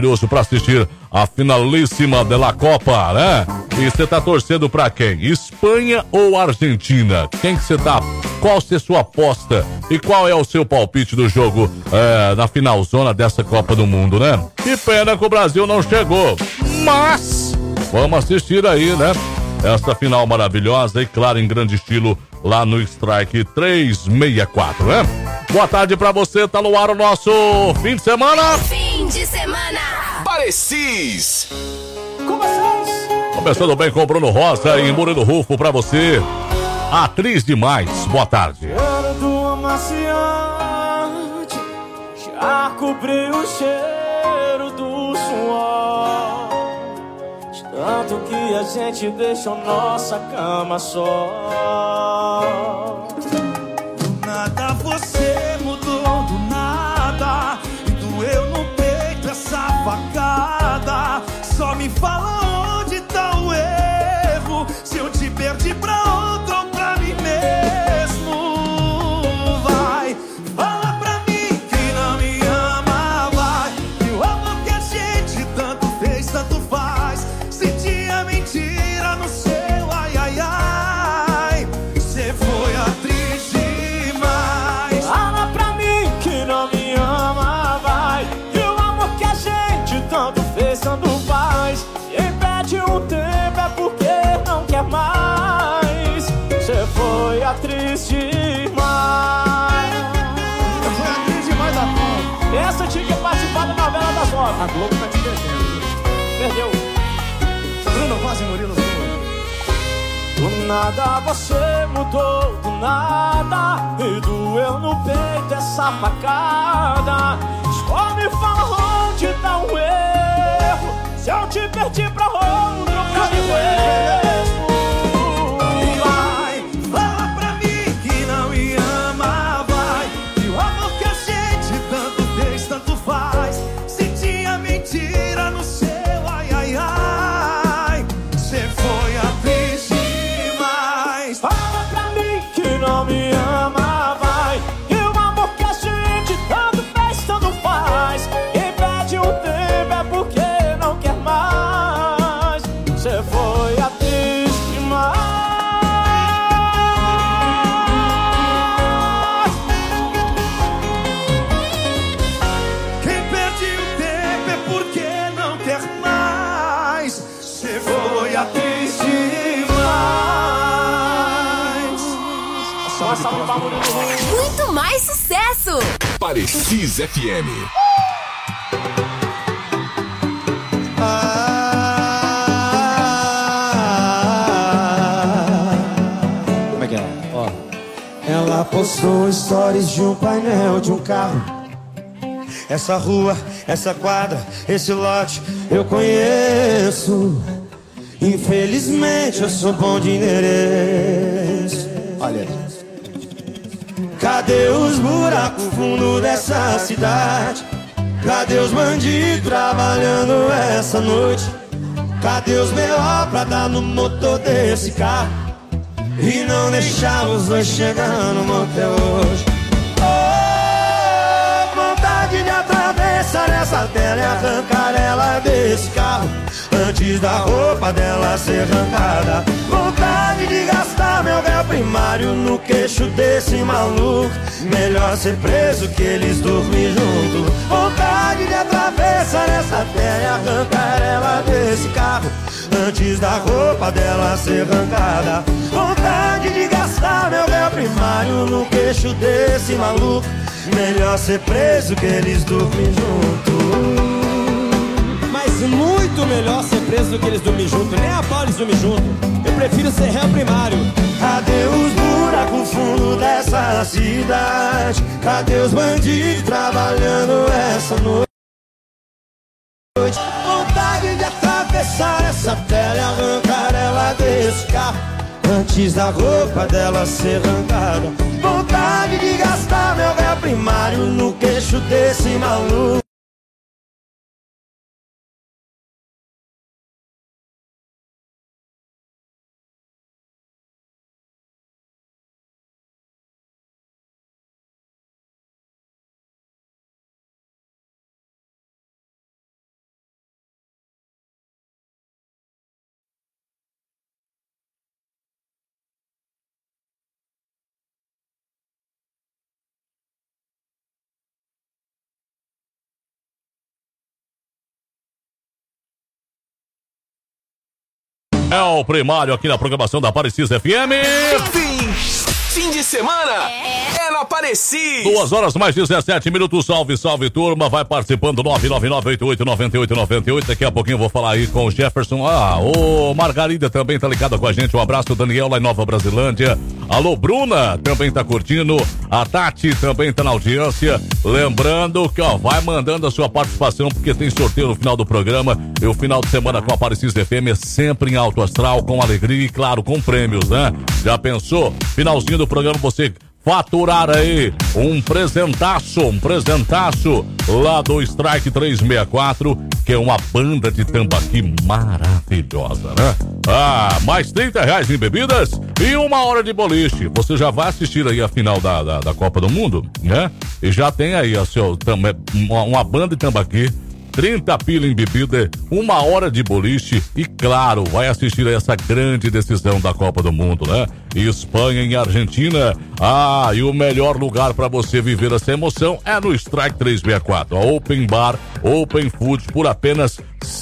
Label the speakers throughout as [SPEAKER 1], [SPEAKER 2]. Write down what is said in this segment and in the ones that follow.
[SPEAKER 1] para assistir a finalíssima da Copa, né? E você tá torcendo pra quem? Espanha ou Argentina? Quem que você tá? Qual é a sua aposta? E qual é o seu palpite do jogo na finalzona dessa Copa do Mundo, né? Que pena que o Brasil não chegou, mas vamos assistir aí, né? Essa final maravilhosa e, claro, em grande estilo lá no Strike 364, né? Boa tarde pra você, tá no ar o nosso fim de semana.
[SPEAKER 2] Fim de semana.
[SPEAKER 3] Parecis.
[SPEAKER 2] Com vocês.
[SPEAKER 1] Começando bem com o Bruno Rosa e Murilo Rufo pra você. Atriz demais, boa tarde.
[SPEAKER 4] Cheiro do amaciante já cobriu o cheiro do suor, de tanto que a gente deixou nossa cama só.
[SPEAKER 5] Do nada você mudou, do nada, e doeu no peito essa facada. Só me fala onde tá o erro, se eu te perdi pra outro ou pra mim mesmo. Vai, fala pra mim que não me ama, vai, que o amor que a gente tanto fez, tanto faz. Sentia mentira no seu ai, ai, ai. Você foi atriz demais.
[SPEAKER 4] Fala pra mim que não me ama, vai, que o amor que a gente tanto fez, tanto faz. Quem perde um tempo é porque não quer mais. Você foi atriz demais.
[SPEAKER 5] Eu fui atriz demais da Globo.
[SPEAKER 4] Essa tinha que participar da novela das 9.
[SPEAKER 5] A Globo tá te devendo.
[SPEAKER 4] Perdeu.
[SPEAKER 5] Bruno Rosa e Murilo Rufo.
[SPEAKER 4] Do nada você mudou, do nada, e doeu no peito essa facada. Só me fala onde tá o erro, se eu te perdi pra outro, pra mim mesmo.
[SPEAKER 5] Vai, fala pra mim que não me ama, vai, que o amor que a gente tanto fez, tanto faz. Sentia mentira no seu ai, ai, ai. Você foi atriz demais.
[SPEAKER 4] Fala pra mim que não me ama, vai, que o amor que a gente tanto fez, tanto faz. Quem perde um tempo é porque não quer mais. Você foi atriz demais.
[SPEAKER 5] Quem perde o tempo é porque não quer mais. Você foi atriz demais.
[SPEAKER 4] Só essa no bagulho do ruim.
[SPEAKER 2] Muito mais sucesso.
[SPEAKER 3] Parecis FM.
[SPEAKER 5] Como é que é? Ó. Ela postou stories de um painel de um carro. Essa rua, essa quadra, esse lote eu conheço. Infelizmente eu sou bom de endereço. Olha. Cadê os buracos fundo dessa cidade? Cadê os bandidos trabalhando essa noite? Cadê os B.O. pra dar no motor desse carro e não deixar os dois chegar no motel hoje? Oh, vontade de atravessar essa tela e arrancar ela desse carro antes da roupa dela ser arrancada. Vontade de gastar meu réu primário no queixo desse maluco. Melhor ser preso que eles dormir junto. Vontade de atravessar essa terra e arrancar ela desse carro antes da roupa dela ser arrancada. Vontade de gastar meu réu primário no queixo desse maluco. Melhor ser preso que eles dormir junto.
[SPEAKER 6] Mas muito melhor ser preso do que eles dormir junto. Nem a pau eles dormir junto. Eu prefiro ser réu primário.
[SPEAKER 5] Cadê os buracos fundo dessa cidade? Cadê os bandidos trabalhando essa noite? Vontade de atravessar essa tela e arrancar ela desse carro antes da roupa dela ser arrancada. Vontade de gastar meu réu primário no queixo desse maluco.
[SPEAKER 1] É o primário aqui na programação da Aparecida FM.
[SPEAKER 3] Fim de semana é na Aparecida.
[SPEAKER 1] 2 horas mais 17 minutos. Salve, salve, turma. Vai participando 999889898. Daqui a pouquinho eu vou falar aí com o Jefferson. O Margarida também tá ligada com a gente. Um abraço, Daniel, lá em Nova Brasilândia. Alô, Bruna, também tá curtindo. A Tati também tá na audiência. Lembrando que, vai mandando a sua participação, porque tem sorteio no final do programa. E o final de semana com a Aparecida FM é sempre em alto astral, com alegria e, claro, com prêmios, né? Já pensou? Finalzinho do programa você faturar aí um presentaço lá do Strike 364, que é uma banda de tambaqui maravilhosa, né? Mais R$30 em bebidas e 1 hora de boliche. Você já vai assistir aí a final da Copa do Mundo, né? E já tem aí uma banda de tambaqui, 30 pila em bebida, 1 hora de boliche e, claro, vai assistir a essa grande decisão da Copa do Mundo, né? Espanha e Argentina. E o melhor lugar para você viver essa emoção é no Strike 364. A Open Bar, Open Food por apenas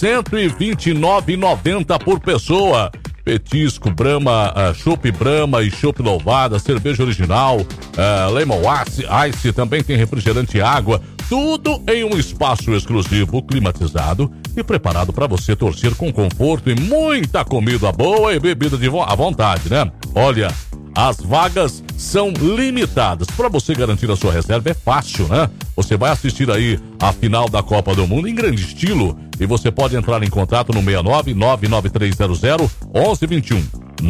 [SPEAKER 1] R$129,90 por pessoa. Petisco, Brahma, chopp Brahma e chopp Louvada, cerveja original, Lemon Ice, também tem refrigerante e água, tudo em um espaço exclusivo, climatizado e preparado para você torcer com conforto e muita comida boa e bebida à vontade, né? Olha, as vagas são limitadas. Para você garantir a sua reserva é fácil, né? Você vai assistir aí a final da Copa do Mundo em grande estilo e você pode entrar em contato no 69-99300-1121.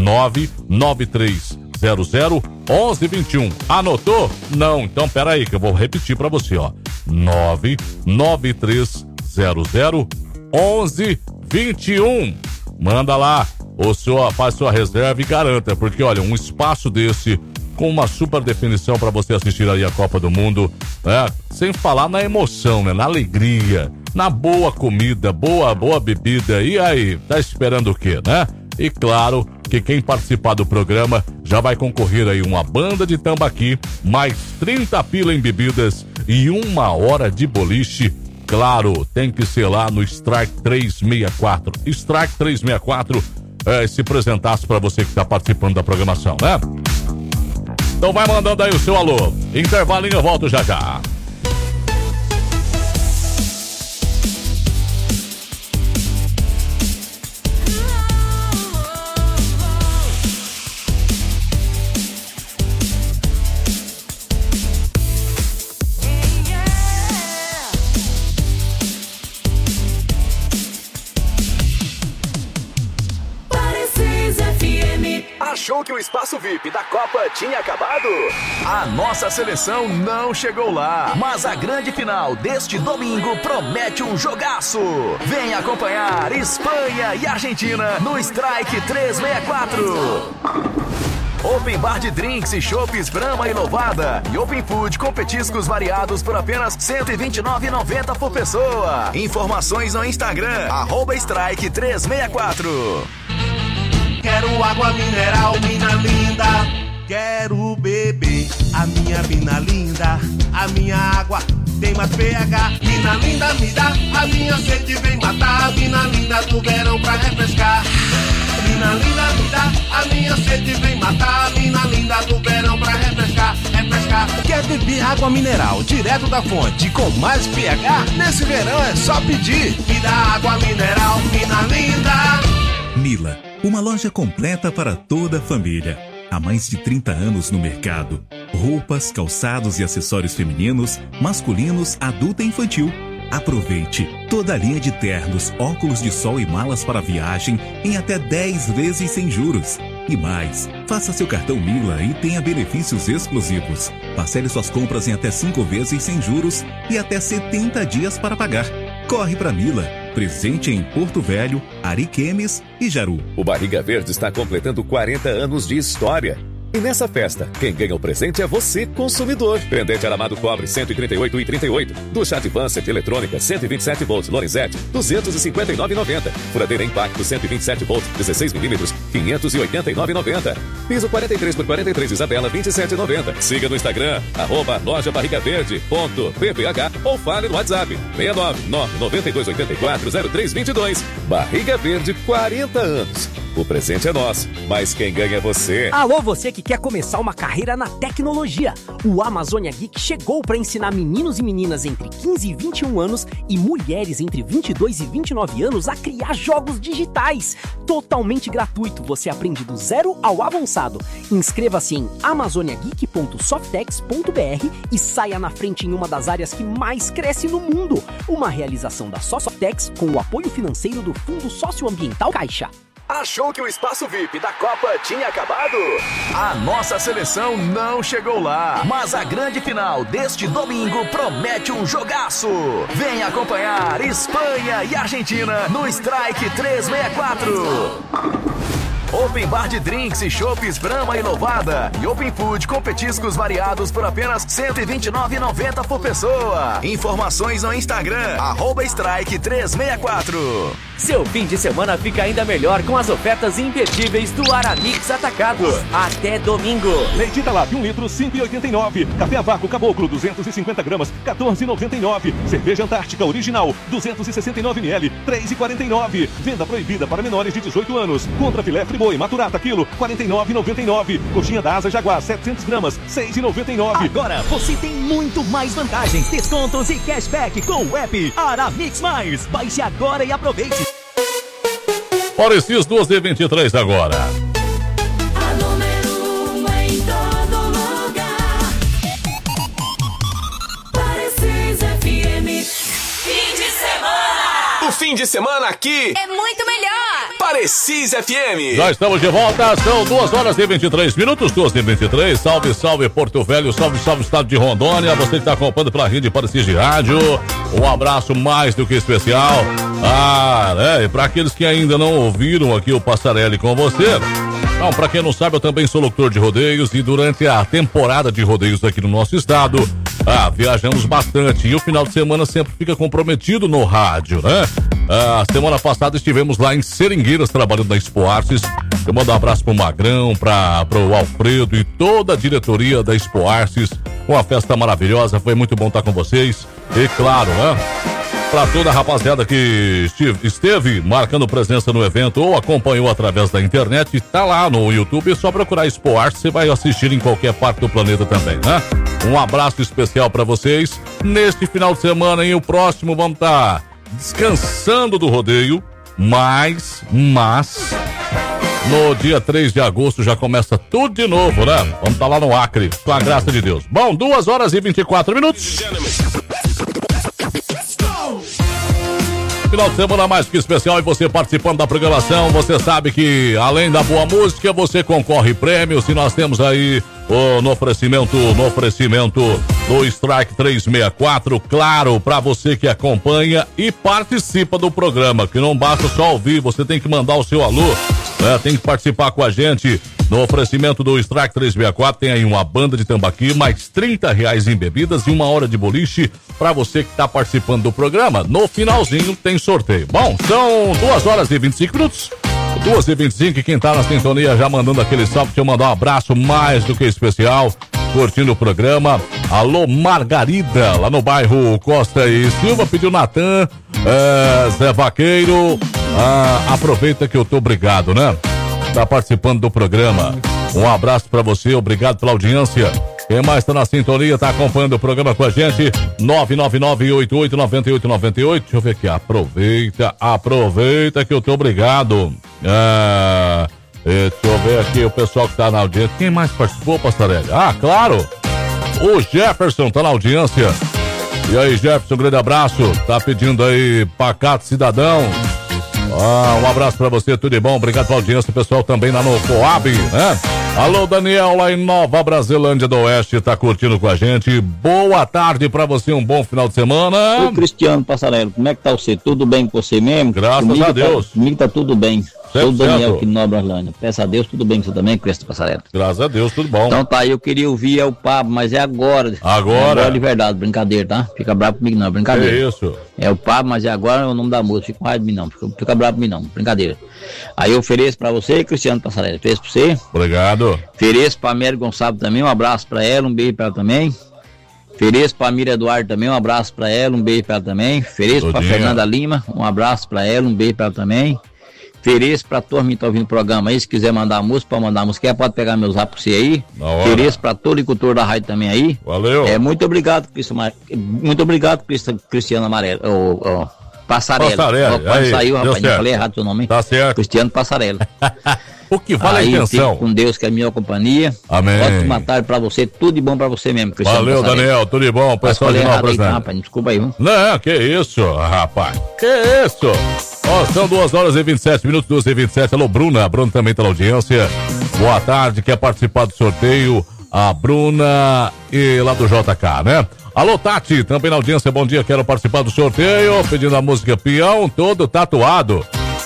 [SPEAKER 1] 99300-1121. Anotou? Não, então pera aí que eu vou repetir para você, 99300-1121. Manda lá, faz sua reserva e garanta, porque olha, um espaço desse com uma super definição para você assistir aí a Copa do Mundo, né? Sem falar na emoção, né? Na alegria, na boa comida, boa bebida. E aí, tá esperando o quê, né? E claro que quem participar do programa já vai concorrer aí uma banda de tambaqui, mais 30 pila em bebidas e 1 hora de boliche. Claro, tem que ser lá no Strike 364. Strike 364 esse presentaço para você que tá participando da programação, né? Então vai mandando aí o seu alô. Intervalinho, eu volto já já.
[SPEAKER 3] Achou que o espaço VIP da Copa tinha acabado? A nossa seleção não chegou lá, mas a grande final deste domingo promete um jogaço. Vem acompanhar Espanha e Argentina no Strike 364. Open Bar de drinks e chopps Brahma e Louvada. E Open Food com petiscos variados por apenas R$129,90 por pessoa. Informações no Instagram, @Strike 364.
[SPEAKER 7] Quero água mineral, mina linda. Quero beber a minha mina linda. A minha água tem mais pH. Mina linda, me dá. A minha sede vem matar. Mina linda do verão pra refrescar. Mina linda, me dá. A minha sede vem matar. Mina linda do verão pra refrescar. Quer beber água mineral direto da fonte com mais pH? Nesse verão é só pedir. Me dá água mineral, mina linda.
[SPEAKER 8] Mila, uma loja completa para toda a família. Há mais de 30 anos no mercado. Roupas, calçados e acessórios femininos, masculinos, adulto e infantil. Aproveite toda a linha de ternos, óculos de sol e malas para viagem em até 10 vezes sem juros. E mais, faça seu cartão Mila e tenha benefícios exclusivos. Parcele suas compras em até 5 vezes sem juros e até 70 dias para pagar. Corre para Mila, presente em Porto Velho, Ariquemes e Jaru.
[SPEAKER 9] O Barriga Verde está completando 40 anos de história. E nessa festa, quem ganha o presente é você, consumidor. Pendente aramado cobre 138,38. Ducha Advanced eletrônica 127 volts Lorenzetti 259,90. Furadeira Impacto 127 volts 16mm 589,90. Piso 43x43 Isabela 27,90. Siga no Instagram @lojabarrigaverde.pph ou fale no WhatsApp 69 99284 0322. Barriga Verde, 40 anos. O presente é nosso, mas quem ganha é você.
[SPEAKER 10] Alô, você que quer começar uma carreira na tecnologia. O Amazônia Geek chegou para ensinar meninos e meninas entre 15 e 21 anos e mulheres entre 22 e 29 anos a criar jogos digitais. Totalmente gratuito, você aprende do zero ao avançado. Inscreva-se em amazoniageek.softex.br e saia na frente em uma das áreas que mais cresce no mundo. Uma realização da Softex com o apoio financeiro do Fundo Socioambiental Caixa.
[SPEAKER 3] Achou que o espaço VIP da Copa tinha acabado? A nossa seleção não chegou lá, mas a grande final deste domingo promete um jogaço. Vem acompanhar Espanha e Argentina no Strike 364. Open Bar de drinks e chopes Brahma e Louvada. E Open Food com petiscos variados por apenas R$ 129,90 por pessoa. Informações no Instagram, @Strike364.
[SPEAKER 11] Seu fim de semana fica ainda melhor com as ofertas imperdíveis do Aramix Atacado. Até domingo.
[SPEAKER 12] Leite Talap 1 litro, 5,89. Café a vácuo Caboclo, 250 gramas, 14,99. Cerveja Antártica Original, 269 ml, 3,49. Venda proibida para menores de 18 anos. Contra filé Friboi Maturata quilo, 49,99. Coxinha da Asa Jaguar, 700 gramas, 6,99.
[SPEAKER 11] Agora você tem muito mais vantagens, descontos e cashback com o app Aramix Mais. Baixe agora e aproveite.
[SPEAKER 1] Parecis 2h23 agora.
[SPEAKER 2] A número 1 em todo lugar. Parecis FM. Fim de semana.
[SPEAKER 13] O fim de semana aqui
[SPEAKER 2] é muito melhor.
[SPEAKER 13] Parecis FM.
[SPEAKER 1] Já estamos de volta, são 2h23, 2h23. Salve, salve Porto Velho, salve, salve estado de Rondônia. Você que está acompanhando pela rede Parecis de Rádio. Um abraço mais do que especial. E para aqueles que ainda não ouviram aqui o Passarelli com você. Não, para quem não sabe, eu também sou locutor de rodeios e durante a temporada de rodeios aqui no nosso estado, viajamos bastante e o final de semana sempre fica comprometido no rádio, né? Semana passada estivemos lá em Seringueiras trabalhando na Expo Arces. Eu mando um abraço pro Magrão, pro Alfredo e toda a diretoria da Expo Arces. Uma festa maravilhosa, foi muito bom estar com vocês. E claro, né? Para toda a rapaziada que esteve marcando presença no evento ou acompanhou através da internet, tá lá no YouTube, é só procurar Expo Artes, você vai assistir em qualquer parte do planeta também, né? Um abraço especial para vocês. Neste final de semana e o próximo vamos estar descansando do rodeio, mas no dia 3 de agosto já começa tudo de novo, né? Vamos estar lá no Acre, com a graça de Deus. Bom, 2h24. Final de semana mais que especial e você participando da programação, você sabe que além da boa música, você concorre prêmios e nós temos aí no oferecimento do Strike 364, claro, para você que acompanha e participa do programa, que não basta só ouvir, você tem que mandar o seu alô, tem que participar com a gente. No oferecimento do Strike 364 tem aí uma banda de tambaqui, mais R$30 em bebidas e 1 hora de boliche para você que está participando do programa. No finalzinho tem sorteio. Bom, são 2h25. 2h25 e quem tá na sintonia já mandando aquele salve, deixa eu mandar um abraço mais do que especial, curtindo o programa. Alô Margarida, lá no bairro Costa e Silva, pediu Natan, Zé Vaqueiro, aproveita que eu tô obrigado, né? Tá participando do programa. Um abraço pra você, obrigado pela audiência. Quem mais tá na sintonia, tá acompanhando o programa com a gente? 999889898. Deixa eu ver aqui, aproveita que eu tô obrigado. Deixa eu ver aqui o pessoal que tá na audiência. Quem mais participou, Passarelli? Claro, o Jefferson tá na audiência. E aí, Jefferson, um grande abraço. Tá pedindo aí Pacato Cidadão. Um abraço pra você, tudo de bom, obrigado pela audiência, o pessoal também lá no Coab, né? Alô, Daniel, lá em Nova Brasilândia do Oeste, tá curtindo com a gente. Boa tarde pra você, um bom final de semana.
[SPEAKER 14] Oi, Cristiano Passarello, como é que tá você? Tudo bem com você mesmo?
[SPEAKER 1] Graças a Deus.
[SPEAKER 14] Comigo tá tudo bem. Sou o Daniel aqui de Nova Brasilândia. Peço a Deus, tudo bem com você também, Cristiano Passarello?
[SPEAKER 1] Graças a Deus, tudo bom.
[SPEAKER 14] Então tá, eu queria ouvir o Pablo, mas é agora.
[SPEAKER 1] Agora
[SPEAKER 14] de verdade, brincadeira, tá? Fica bravo comigo não, brincadeira.
[SPEAKER 1] É isso.
[SPEAKER 14] É o Pablo, mas é agora o nome da música. Fica com raiva de mim não, fica bravo comigo não, brincadeira. Aí eu ofereço pra você, Cristiano Passarello, ofereço pra você.
[SPEAKER 1] Obrigado.
[SPEAKER 14] Ofereço pra Mary Gonçalves também, um abraço pra ela, um beijo pra ela também. Ofereço pra Mira Eduardo também, um abraço pra ela, um beijo pra ela também. Ofereço pra Fernanda Lima, um abraço pra ela, um beijo pra ela também. Ofereço pra turma que tá ouvindo o programa aí, se quiser mandar música, pode mandar música, pode pegar meu zap pra você aí. Ofereço pra todo locutor da rádio também aí.
[SPEAKER 1] Valeu.
[SPEAKER 14] Muito obrigado, Cristiano Amarelo. Passarelli.
[SPEAKER 1] Aí,
[SPEAKER 14] saiu, rapaz,
[SPEAKER 1] certo.
[SPEAKER 14] não falei errado o seu nome.
[SPEAKER 1] Tá certo.
[SPEAKER 14] Cristiano Passarelli.
[SPEAKER 1] O que vale
[SPEAKER 14] aí,
[SPEAKER 1] a intenção.
[SPEAKER 14] fique com Deus, que é a minha companhia.
[SPEAKER 1] Amém.
[SPEAKER 14] Ótima tarde pra você, tudo de bom pra você mesmo, Cristiano
[SPEAKER 1] Valeu,
[SPEAKER 14] Passarelli.
[SPEAKER 1] Daniel, tudo de bom. Pessoal de Nova Brasília.
[SPEAKER 14] Rapaz, desculpa aí, viu?
[SPEAKER 1] Não, que isso, rapaz. Que isso. Ó, são 2h27, 2h27. Alô, Bruna. A Bruna também tá na audiência. Boa tarde, quer participar do sorteio? A Bruna e lá do JK, né? Alô, Tati, também na audiência, bom dia, quero participar do sorteio, pedindo a música Peão, todo tatuado.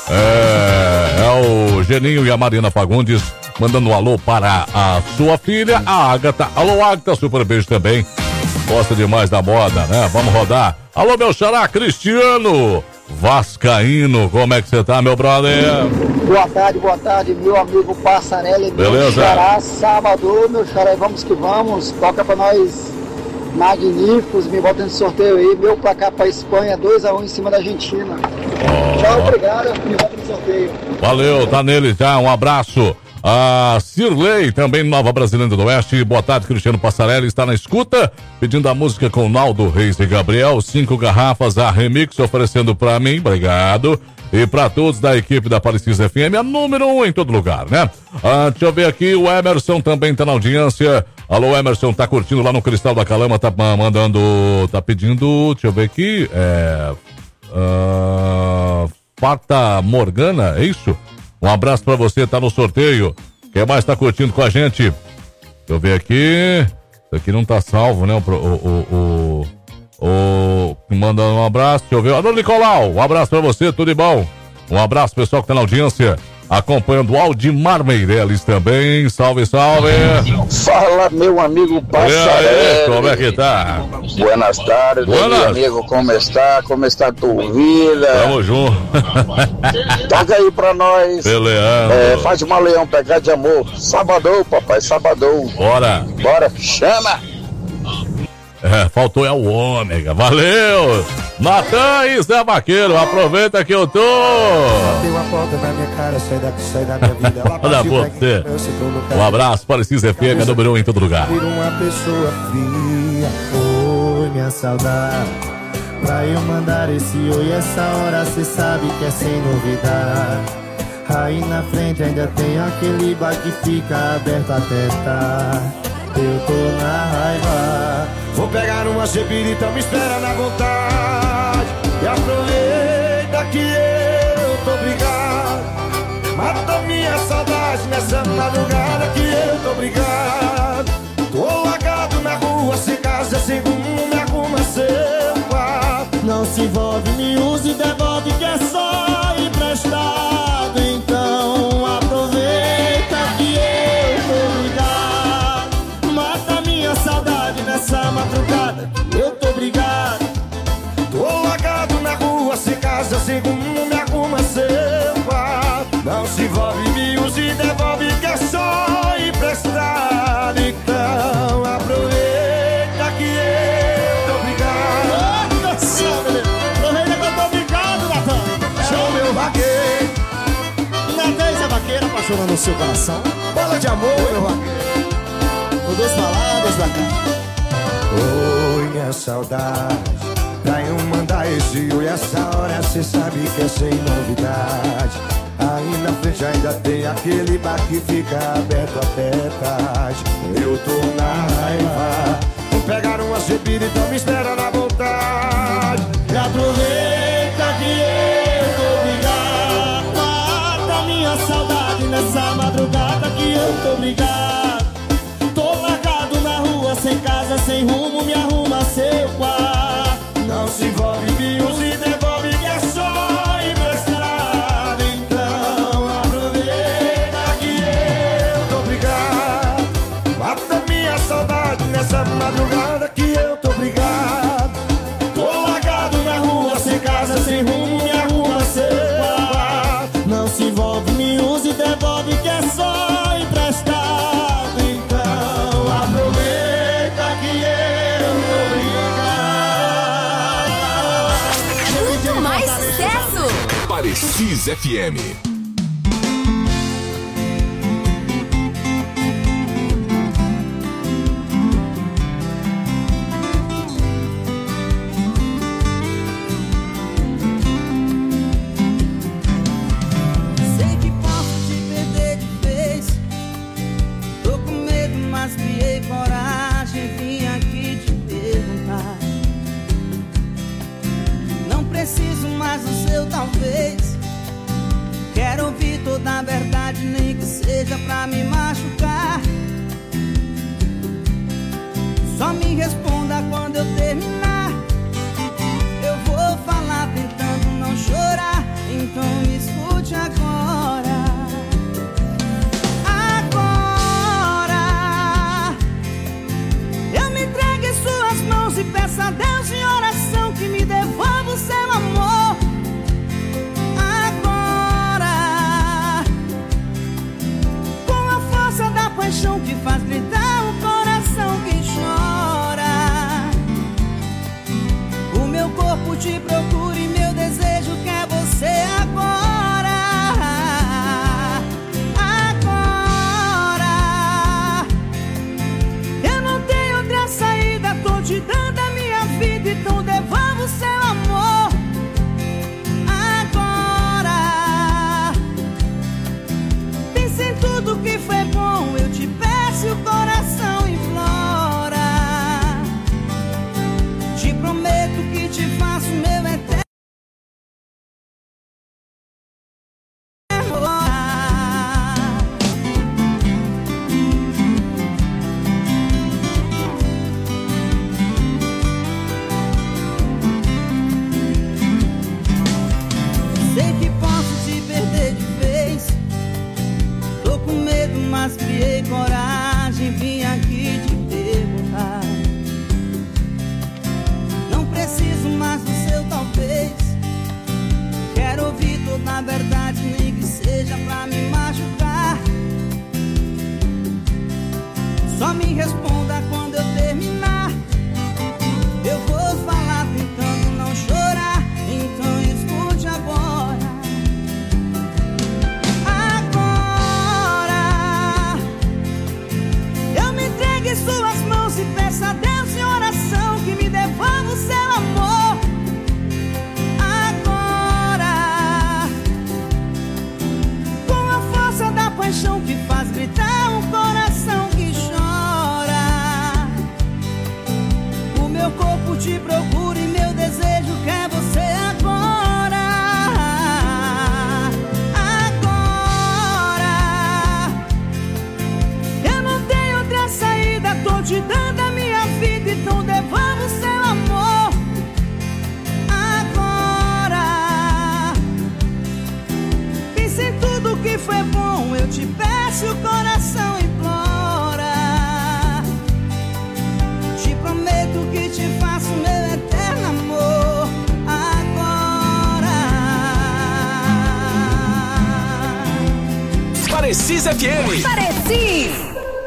[SPEAKER 1] É o Geninho e a Marina Fagundes, mandando um alô para a sua filha, a Ágata. Alô, Ágata, super beijo também. Gosta demais da moda, né? Vamos rodar. Alô, meu xará, Cristiano Vascaíno, como é que você tá, meu brother?
[SPEAKER 15] Boa tarde, meu amigo Passarelli.
[SPEAKER 1] Beleza?
[SPEAKER 15] Meu xará, sábado, meu xará, vamos que vamos. Toca pra nós, magníficos, me bota nesse sorteio aí. Meu placar pra Espanha, 2-1 em cima da Argentina. Tchau, obrigado, me bota no sorteio.
[SPEAKER 1] Valeu, tá nele já, um abraço. A Cirlei, também Nova Brasileira do Oeste. Boa tarde, Cristiano Passarelli está na escuta, pedindo a música com Naldo Reis e Gabriel. 5 garrafas, a Remix oferecendo pra mim, obrigado. E pra todos da equipe da Parecis FM, a número 1 em todo lugar, né? Deixa eu ver aqui, o Emerson também tá na audiência. Alô, Emerson, tá curtindo lá no Cristal da Calama, tá mandando, tá pedindo, deixa eu ver aqui, Fata Morgana, é isso? Um abraço pra você, tá no sorteio. Quem mais tá curtindo com a gente? Deixa eu ver aqui. Isso aqui não tá salvo, né? Manda um abraço, deixa eu ver. Alô, Nicolau, um abraço pra você, tudo de bom? Um abraço, pessoal que tá na audiência. Acompanhando o Aldimar Meirelles também. Salve, salve.
[SPEAKER 16] Fala, meu amigo Passarelli.
[SPEAKER 1] Como é que tá?
[SPEAKER 16] Buenas tardes, meu amigo. Como está? Como está a tua vida?
[SPEAKER 1] Tamo junto.
[SPEAKER 16] Toca aí pra nós.
[SPEAKER 1] Peleando.
[SPEAKER 16] Fátima Leão, Pecado de Amor. Sabadão, papai, sabadão.
[SPEAKER 1] Bora.
[SPEAKER 16] Chama.
[SPEAKER 1] Faltou o Ômega. Valeu. Natan e Zé Vaqueiro, aproveita que eu tô.
[SPEAKER 5] Bateu a porta na minha cara, sai da minha vida.
[SPEAKER 1] Olha você. Um abraço para Parecis FM, número 1 em todo lugar.
[SPEAKER 5] Vira uma pessoa fria, oi, minha saudade. Pra eu mandar esse oi, essa hora cê sabe que é sem novidade. Aí na frente ainda tem aquele bar que fica aberto até tarde. Eu tô na raiva. Vou pegar uma bebida, então me espera na vontade. E aproveita que eu tô brigado. Mata minha saudade nessa madrugada que eu tô brigado. Tô largado na rua, sem casa, sem rumo, me arruma seu quarto. Não se envolve, me use e devolve que é só emprestado. Então aproveita que eu tô brigado. Mata minha saudade nessa madrugada, eu tô brigado. Tô largado na rua, sem casa, sem rumo, me arruma seu quarto. Não se envolve, me use e devolve que é só emprestado. Então aproveita que eu tô brigado. Aproveita que eu tô brigado, Natan. Chama meu vaqueiro. Natan e Zé Vaqueiro apaixonando no seu coração. Bola de amor, meu vaqueiro. Com duas palavras da cara. Oi, minha saudade. Pra eu mandar esse oi, essa hora cê sabe que é sem novidade. Aí na frente ainda tem aquele bar que fica aberto até tarde. Eu tô na raiva. Vou pegar uma bebida, então me espera na vontade. E aproveita que eu tô brigado. Mata minha saudade nessa madrugada que eu tô brigado. Tô largado na rua, sem casa, sem rumo, me arruma seu quarto. Não se envolve, me use e devolve que é só emprestado. Então aproveita que eu tô brigado. Mata minha saudade nessa madrugada que eu tô brigado. Tô largado na rua, sem casa, sem rumo, me arruma seu quarto. Não se envolve, me use e devolve que é só emprestado. Então aproveita que eu tô brigado.
[SPEAKER 2] Muito mais sucesso!
[SPEAKER 13] Parecis FM.
[SPEAKER 17] toda a verdade, nem que seja pra me machucar. Só me responda quando eu terminar. Eu vou falar tentando não chorar, então me escute agora. Agora eu me entrego em suas mãos e peço a Deus em oração que me devolva o seu amor. Agora, com a força da paixão que faz gritar o coração que chora, o meu corpo te procura e meu desejo quer você agora. Agora, eu não tenho outra saída, tô te dando a minha vida, então devolva o seu amor. Agora, pense em tudo que foi bom, eu te peço e o coração implora. Te prometo que te faço meu eterno. Sei que posso te perder de vez. Tô com medo, mas criei coragem, vim aqui te perguntar. Não preciso mais do seu talvez. Quero ouvir toda a verdade, nem que seja pra me machucar. Só me responda quando eu terminar. Eu vou falar tentando não chorar, então escute agora. Agora, eu me entrego em suas mãos e peço a Deus em oração que me devolva o seu amor. Agora, com a força da paixão que faz gritar o coração que chora, o meu corpo te procura e meu desejo quer você agora. Agora, eu não tenho outra saída, tô te dando a minha vida, então devolva o seu amor. Agora, pense em tudo que foi bom, eu te peço e o coração implora. Te prometo que te faço meu eterno amor. Agora,
[SPEAKER 13] Parecis FM.
[SPEAKER 2] Parecis.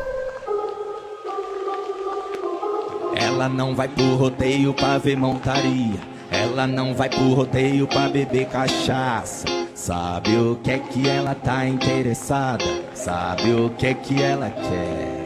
[SPEAKER 18] Ela não vai pro rodeio pra ver montaria. Ela não vai pro rodeio pra beber cachaça. Sabe o que é que ela tá interessada? Sabe o que é que ela quer?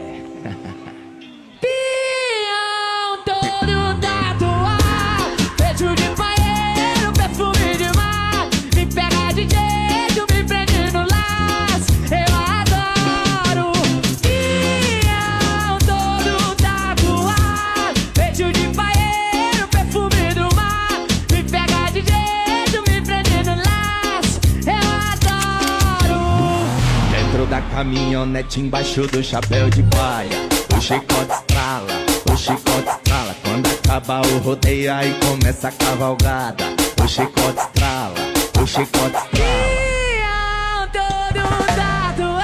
[SPEAKER 2] Pião todo tatuado, beijo de banheiro, perfume de mar. Me pega de jeito, me prende no laço, eu adoro. Pião todo tatuado, beijo de banheiro, perfume do mar. Me pega de jeito, me prende no laço, eu adoro.
[SPEAKER 18] Dentro da caminhonete, embaixo do chapéu de palha, o chicote estrala, o chicote estrala. Quando acaba o rodeio, aí começa a cavalgada. O chicote estrala, o chicote estrala.
[SPEAKER 2] Pião todo tatuado.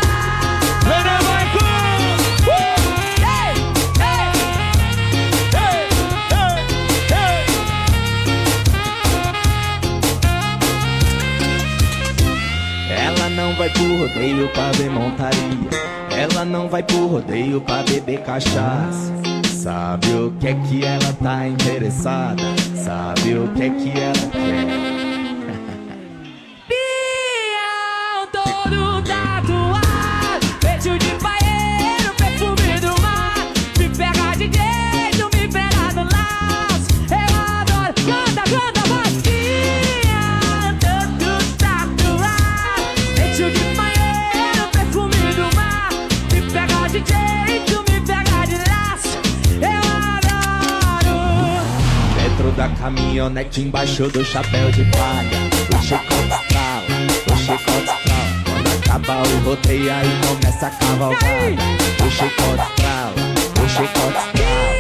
[SPEAKER 18] Ela não vai pro rodeio pra ver montaria. Ela não vai pro rodeio pra beber cachaça. Sabe o que é que ela tá interessada? Sabe o que é que ela quer?
[SPEAKER 2] Pião todo tatuado, beijo de banheiro, perfume do mar. Me pega de jeito, me pega no laço, eu adoro. Canta, canta, vai. Pião todo tatuado, beijo de banheiro, perfume do mar. Me pega de jeito, me pega de laço, eu adoro.
[SPEAKER 18] Dentro da caminhonete, embaixo do chapéu de palha, o chicote estrala, o chicote estrala. Quando acaba o roteio, aí começa a cavalgada. O chicote trava, o chicote trava.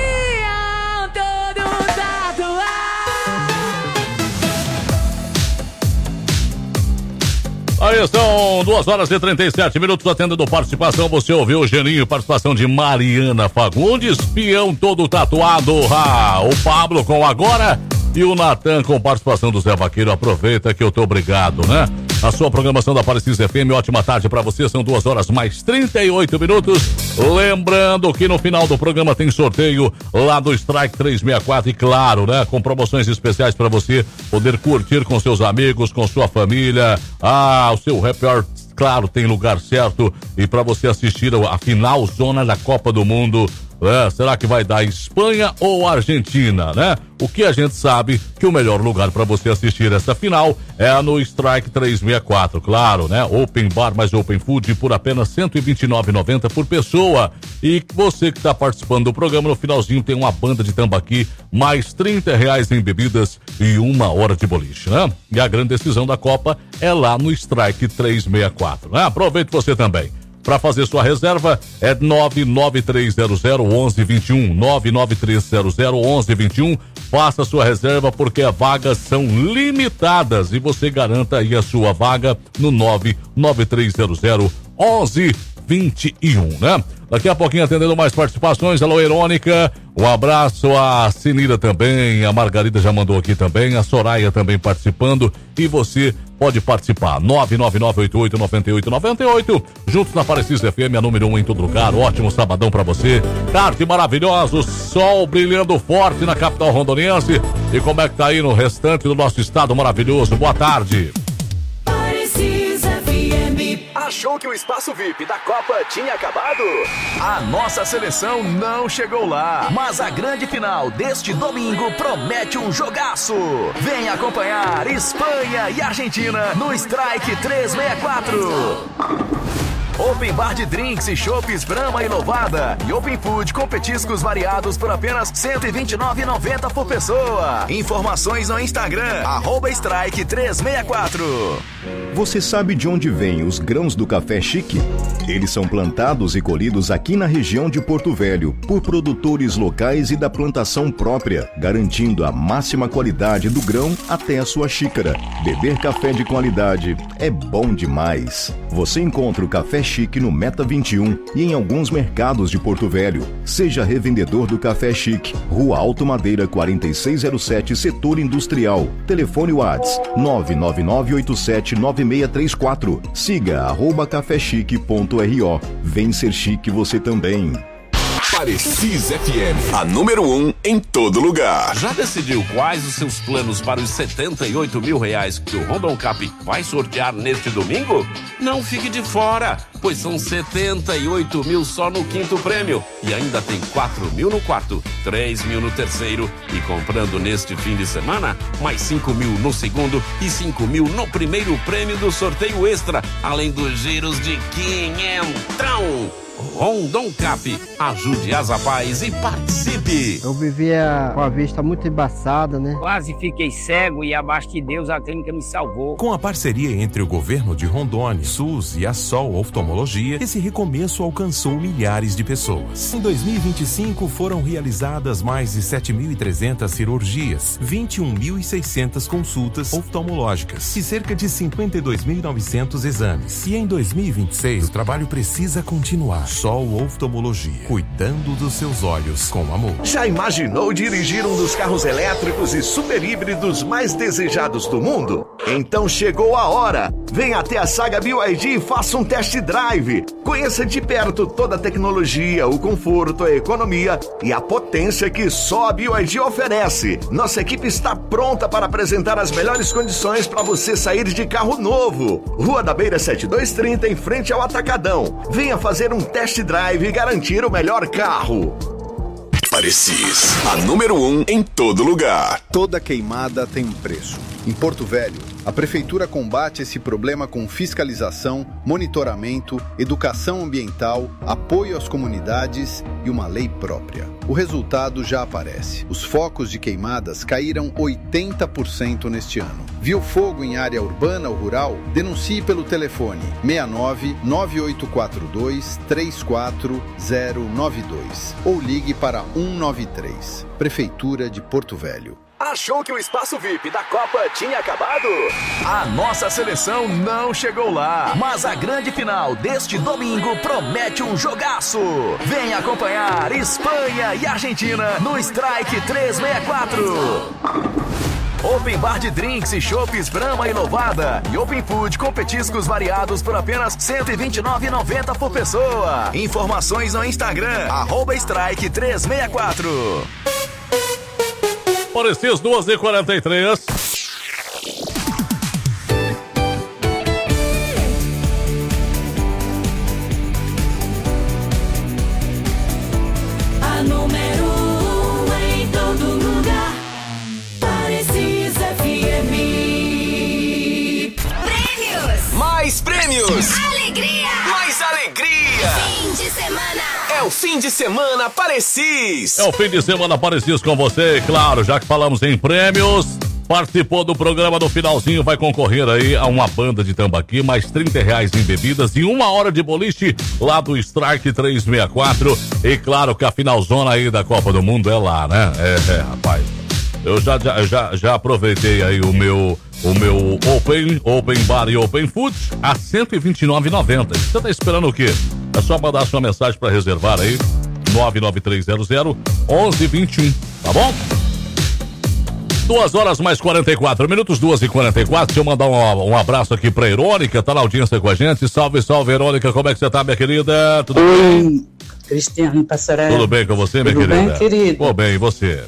[SPEAKER 1] Aí são 2h37, atendendo participação. Você ouviu o Geninho, participação de Mariana Fagundes, peão todo tatuado. O Pablo com Agora e o Natan com participação do Zé Vaqueiro. Aproveita que eu tô obrigado, né? A sua programação da Parecisa FM, ótima tarde pra você, são 2h38. Lembrando que no final do programa tem sorteio lá do Strike 364 e claro, né? Com promoções especiais pra você poder curtir com seus amigos, com sua família. O seu happy hour, claro, tem lugar certo e pra você assistir a final zona da Copa do Mundo. Será que vai dar Espanha ou Argentina, né? O que a gente sabe que o melhor lugar para você assistir essa final é no Strike 364, claro, né? Open Bar mais Open Food por apenas R$ 129,90 por pessoa. E você que está participando do programa, no finalzinho tem uma banda de tambaqui, mais R$30 em bebidas e 1 hora de boliche, né? E a grande decisão da Copa é lá no Strike 364, né? Aproveite você também. Para fazer sua reserva é 99300-1121, 99300-1121. Faça sua reserva porque as vagas são limitadas e você garanta aí a sua vaga no 99300-1121, né? Daqui a pouquinho atendendo mais participações. Alô, Irônica, um abraço, a Sinira também, a Margarida já mandou aqui também, a Soraya também participando e você pode participar, 999889898, juntos na Parecisa FM, a número 1 em todo lugar. Ótimo sabadão pra você, tarde maravilhosa, sol brilhando forte na capital rondoniense. E como é que tá aí no restante do nosso estado maravilhoso? Boa tarde.
[SPEAKER 3] Achou que o espaço VIP da Copa tinha acabado? A nossa seleção não chegou lá, mas a grande final deste domingo promete um jogaço. Vem acompanhar Espanha e Argentina no Strike 364. Open Bar de drinks e chopes Brahma e Louvada. E Open Food com petiscos variados por apenas R$ 129,90 por pessoa. Informações no Instagram, @Strike 364.
[SPEAKER 19] Você sabe de onde vêm os grãos do café chique? Eles são plantados e colhidos aqui na região de Porto Velho, por produtores locais e da plantação própria, garantindo a máxima qualidade do grão até a sua xícara. Beber café de qualidade é bom demais. Você encontra o café chique no Meta 21 e em alguns mercados de Porto Velho. Seja revendedor do Café Chique, Rua Alto Madeira 4607, Setor Industrial. Telefone WhatsApp 999879634. Siga @cafechique.ro. Vem ser chique você também.
[SPEAKER 13] Parecisa FM, a número 1 em todo lugar.
[SPEAKER 20] Já decidiu quais os seus planos para os R$78 mil que o Rondon Cap vai sortear neste domingo? Não fique de fora, pois são 78 mil só no quinto prêmio. E ainda tem 4 mil no quarto, 3 mil no terceiro. E comprando neste fim de semana, mais 5 mil no segundo e 5 mil no primeiro prêmio do sorteio extra, além dos giros de quinhentão. Rondon Cap, ajude as rapazes e participe.
[SPEAKER 21] Eu vivia com a vista muito embaçada, né?
[SPEAKER 22] Quase fiquei cego e abaixo de Deus a clínica me salvou.
[SPEAKER 23] Com a parceria entre o governo de Rondônia, SUS e a Sol Oftalmologia, esse recomeço alcançou milhares de pessoas. Em 2025 foram realizadas mais de 7.300 cirurgias, 21.600 consultas oftalmológicas e cerca de 52.900 exames. E em 2026 o trabalho precisa continuar. Sol Oftalmologia, cuidando dos seus olhos com amor.
[SPEAKER 24] Já imaginou dirigir um dos carros elétricos e super híbridos mais desejados do mundo? Então chegou a hora! Venha até a Saga BYD e faça um test drive. Conheça de perto toda a tecnologia, o conforto, a economia e a potência que só a BYD oferece. Nossa equipe está pronta para apresentar as melhores condições para você sair de carro novo. Rua da Beira 7230, em frente ao Atacadão. Venha fazer um test drive e garantir o melhor carro.
[SPEAKER 13] Parecis, a número 1 em todo lugar.
[SPEAKER 25] Toda queimada tem um preço. Em Porto Velho,
[SPEAKER 4] A Prefeitura combate esse problema com fiscalização, monitoramento, educação ambiental, apoio às comunidades e uma lei própria. O resultado já aparece. Os focos de queimadas caíram 80% neste ano. Viu fogo em área urbana ou rural? Denuncie pelo telefone 69 9842 34092 ou ligue para 193. Prefeitura de Porto Velho.
[SPEAKER 3] Achou que o espaço VIP da Copa tinha acabado? A nossa seleção não chegou lá, mas a grande final deste domingo promete um jogaço. Vem acompanhar Espanha e Argentina no Strike 364. Open Bar de drinks e chopes Brahma e Louvada. E Open Food com petiscos variados por apenas R$ 129,90 por pessoa. Informações no Instagram, @Strike364.
[SPEAKER 1] Parecis 2h43.
[SPEAKER 2] A número 1 em todo lugar. Parecis FM.
[SPEAKER 3] Prêmios! Mais prêmios!
[SPEAKER 2] Alegria!
[SPEAKER 3] Mais alegria!
[SPEAKER 2] Fim de semana!
[SPEAKER 3] É o fim de semana Parecis!
[SPEAKER 1] É o fim de semana Parecis com você, claro, já que falamos em prêmios, participou do programa no finalzinho, vai concorrer aí a uma banda de tambaqui, mais R$30 em bebidas e 1 hora de boliche lá do Strike 364. E claro que a finalzona aí da Copa do Mundo é lá, né? Rapaz, eu já aproveitei aí o meu Open Bar e Open Food a R$129,90. Você tá esperando o quê? É só mandar sua mensagem para reservar aí, 99300-1121, tá bom? 2h mais 44 minutos, 2h44. Deixa eu mandar um abraço aqui pra Irônica, tá na audiência com a gente. Salve, salve, Irônica, como é que você tá, minha querida? Tudo bem?
[SPEAKER 6] Cristiano Passarelli.
[SPEAKER 1] Tudo bem com você, minha querida?
[SPEAKER 6] Tudo bem, querido?
[SPEAKER 1] Tô bem, e você?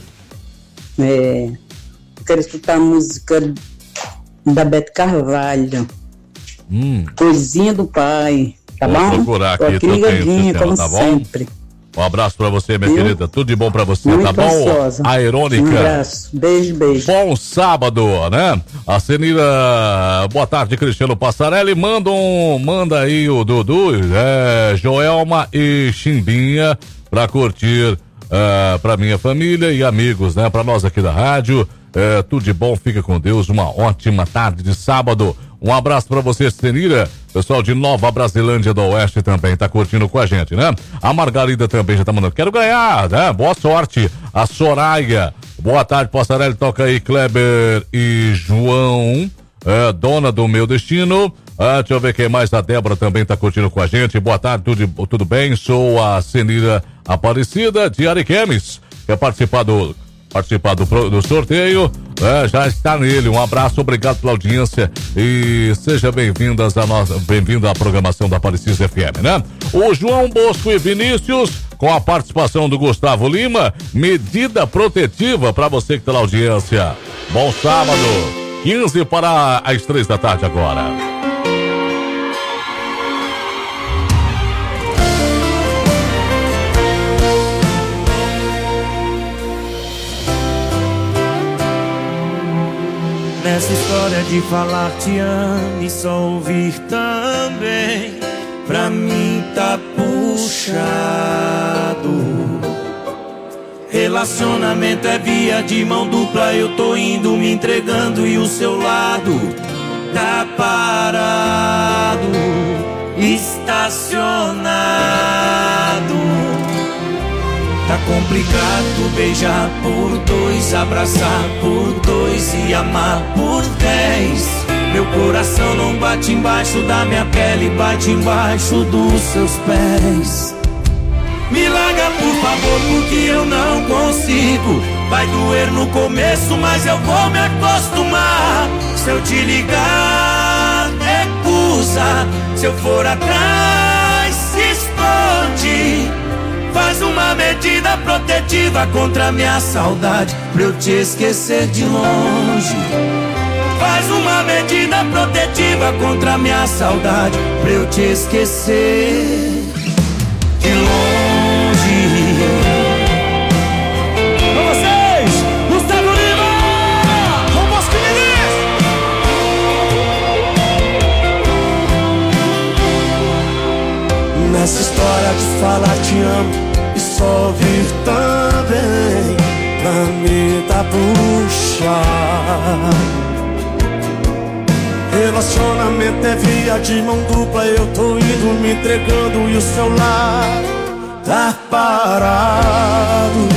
[SPEAKER 6] Quero escutar a música da Beth Carvalho. Coisinha do Pai. Tá
[SPEAKER 1] Vou
[SPEAKER 6] bom?
[SPEAKER 1] procurar aqui,
[SPEAKER 6] tô ligadinha, como
[SPEAKER 1] tá bom?
[SPEAKER 6] sempre.
[SPEAKER 1] Um abraço pra você, minha querida. Tudo de bom pra você,
[SPEAKER 6] Muito
[SPEAKER 1] tá bom?
[SPEAKER 6] ansiosa.
[SPEAKER 1] A Irônica.
[SPEAKER 6] Um abraço. Beijo, beijo.
[SPEAKER 1] Bom sábado, né? A Senira, boa tarde, Cristiano Passarelli. Manda aí o Dudu, Joelma e Chimbinha pra curtir pra minha família e amigos, né? Pra nós aqui da rádio. Tudo de bom, fica com Deus. Uma ótima tarde de sábado. Um abraço pra você, Senira. Pessoal de Nova Brasilândia do Oeste também tá curtindo com a gente, né? A Margarida também já tá mandando. Quero ganhar, né? Boa sorte. A Soraya. Boa tarde, Passarelli. Toca aí, Kleber e João. Dona do meu destino. Deixa eu ver quem mais. A Débora também tá curtindo com a gente. Boa tarde, tudo bem? Sou a Senira Aparecida de Ariquemes. Quer participar do sorteio, já está nele. Um abraço, obrigado pela audiência e seja bem-vindo à programação da Parecis FM, né? O João Bosco e Vinícius, com a participação do Gustavo Lima, medida protetiva para você que está na audiência. Bom sábado, 15 para as 3 da tarde agora.
[SPEAKER 5] Nessa história de falar te amo e só ouvir também, pra mim tá puxado. Relacionamento é via de mão dupla, eu tô indo me entregando e o seu lado tá parado, estacionado. Tá complicado beijar por 2, abraçar por 2 e amar por 10. Meu coração não bate embaixo da minha pele, bate embaixo dos seus pés. Me larga por favor, porque eu não consigo. Vai doer no começo, mas eu vou me acostumar. Se eu te ligar, recusa. Se eu for atrás, se esconde. Faz uma medida protetiva contra a minha saudade, pra eu te esquecer de longe. Faz uma medida protetiva contra a minha saudade, pra eu te esquecer de longe. Com vocês, Gustavo Lima! Com Bosco Vinícius! para de falar te amo e só ouvir também pra me dar bucha. Relacionamento é via de mão dupla, eu tô indo me entregando e o celular tá parado,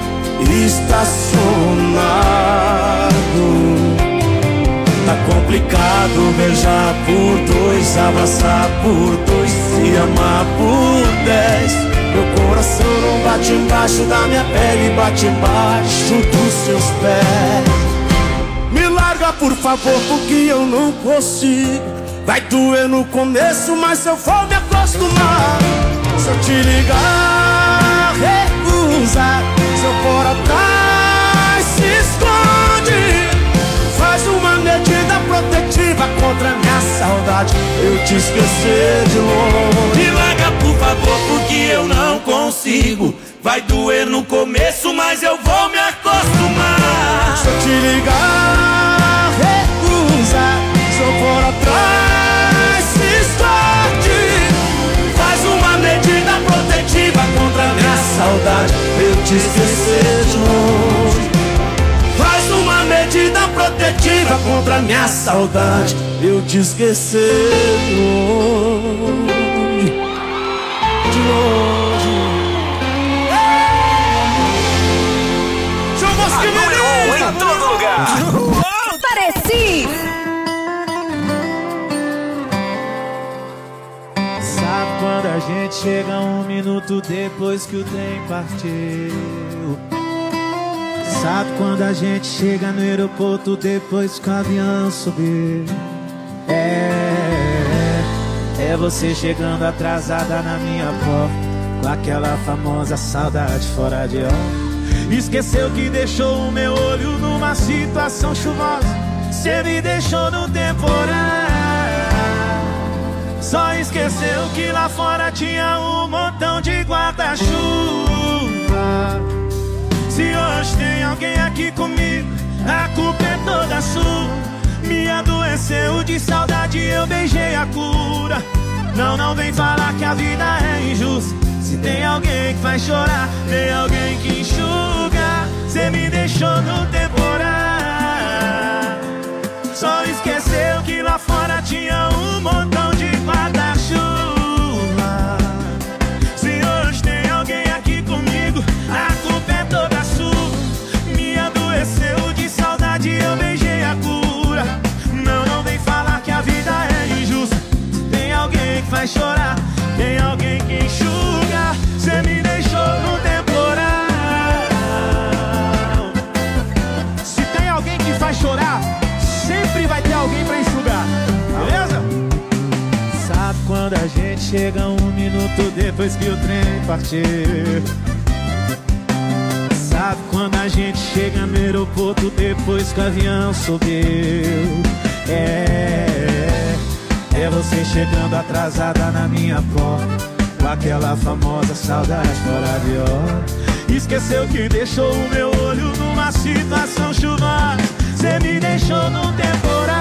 [SPEAKER 5] estacionado. Tá complicado beijar por dois, abraçar por dois, se amar por 10. Meu coração não bate embaixo da minha pele, bate embaixo dos seus pés. Me larga por favor, porque eu não consigo. Vai doer no começo, mas eu vou me acostumar. Se eu te ligar, recusa. Se eu for atrás, se esconde. Faz uma medida protetiva contra a minha saudade, eu te esquecer de longe.
[SPEAKER 18] Me larga por favor, porque eu não consigo. Vai doer no começo, mas eu vou me acostumar.
[SPEAKER 5] Se eu te ligar, recusa. Se eu for atrás, se esconde.
[SPEAKER 18] Faz uma medida protetiva contra a minha saudade,
[SPEAKER 5] eu te esquecer de longe.
[SPEAKER 18] Faz uma medida protetiva contra a minha saudade,
[SPEAKER 5] eu te esquecer de longe. De longe.
[SPEAKER 3] A número 1 em todo lugar.
[SPEAKER 2] Pareci!
[SPEAKER 7] Sabe quando a gente chega 1 minuto depois que o trem partiu? Sabe quando a gente chega no aeroporto depois que o avião subiu? É você chegando atrasada na minha porta, com aquela famosa saudade fora de hora. Esqueceu que deixou o meu olho numa situação chuvosa, cê me deixou no temporal. Só esqueceu que lá fora tinha um montão de guarda-chuva. Se hoje tem alguém aqui comigo, a culpa é toda sua. Me adoeceu de saudade, eu beijei a cura. Não vem falar que a vida é injusta. Se tem alguém que faz chorar, tem alguém que enxuga. Cê me deixou no temporal. Só esqueceu que lá fora tinha um montão de guarda-chuva. Se hoje tem alguém aqui comigo, a culpa é toda sua. Me adoeceu de saudade, eu beijei a cura. Não vem falar que a vida é injusta. Se tem alguém que faz chorar, tem alguém que enxuga. Cê me deixou no temporal. Se tem alguém que faz chorar, sempre vai ter alguém pra enxugar, beleza? Sabe quando a gente chega 1 minuto depois que o trem partiu? Sabe quando a gente chega no aeroporto depois que o avião subiu? É você chegando atrasada na minha porta, com aquela famosa saudade fora de hora. Esqueceu que deixou o meu olho numa situação chuvosa. Cê me deixou no temporal.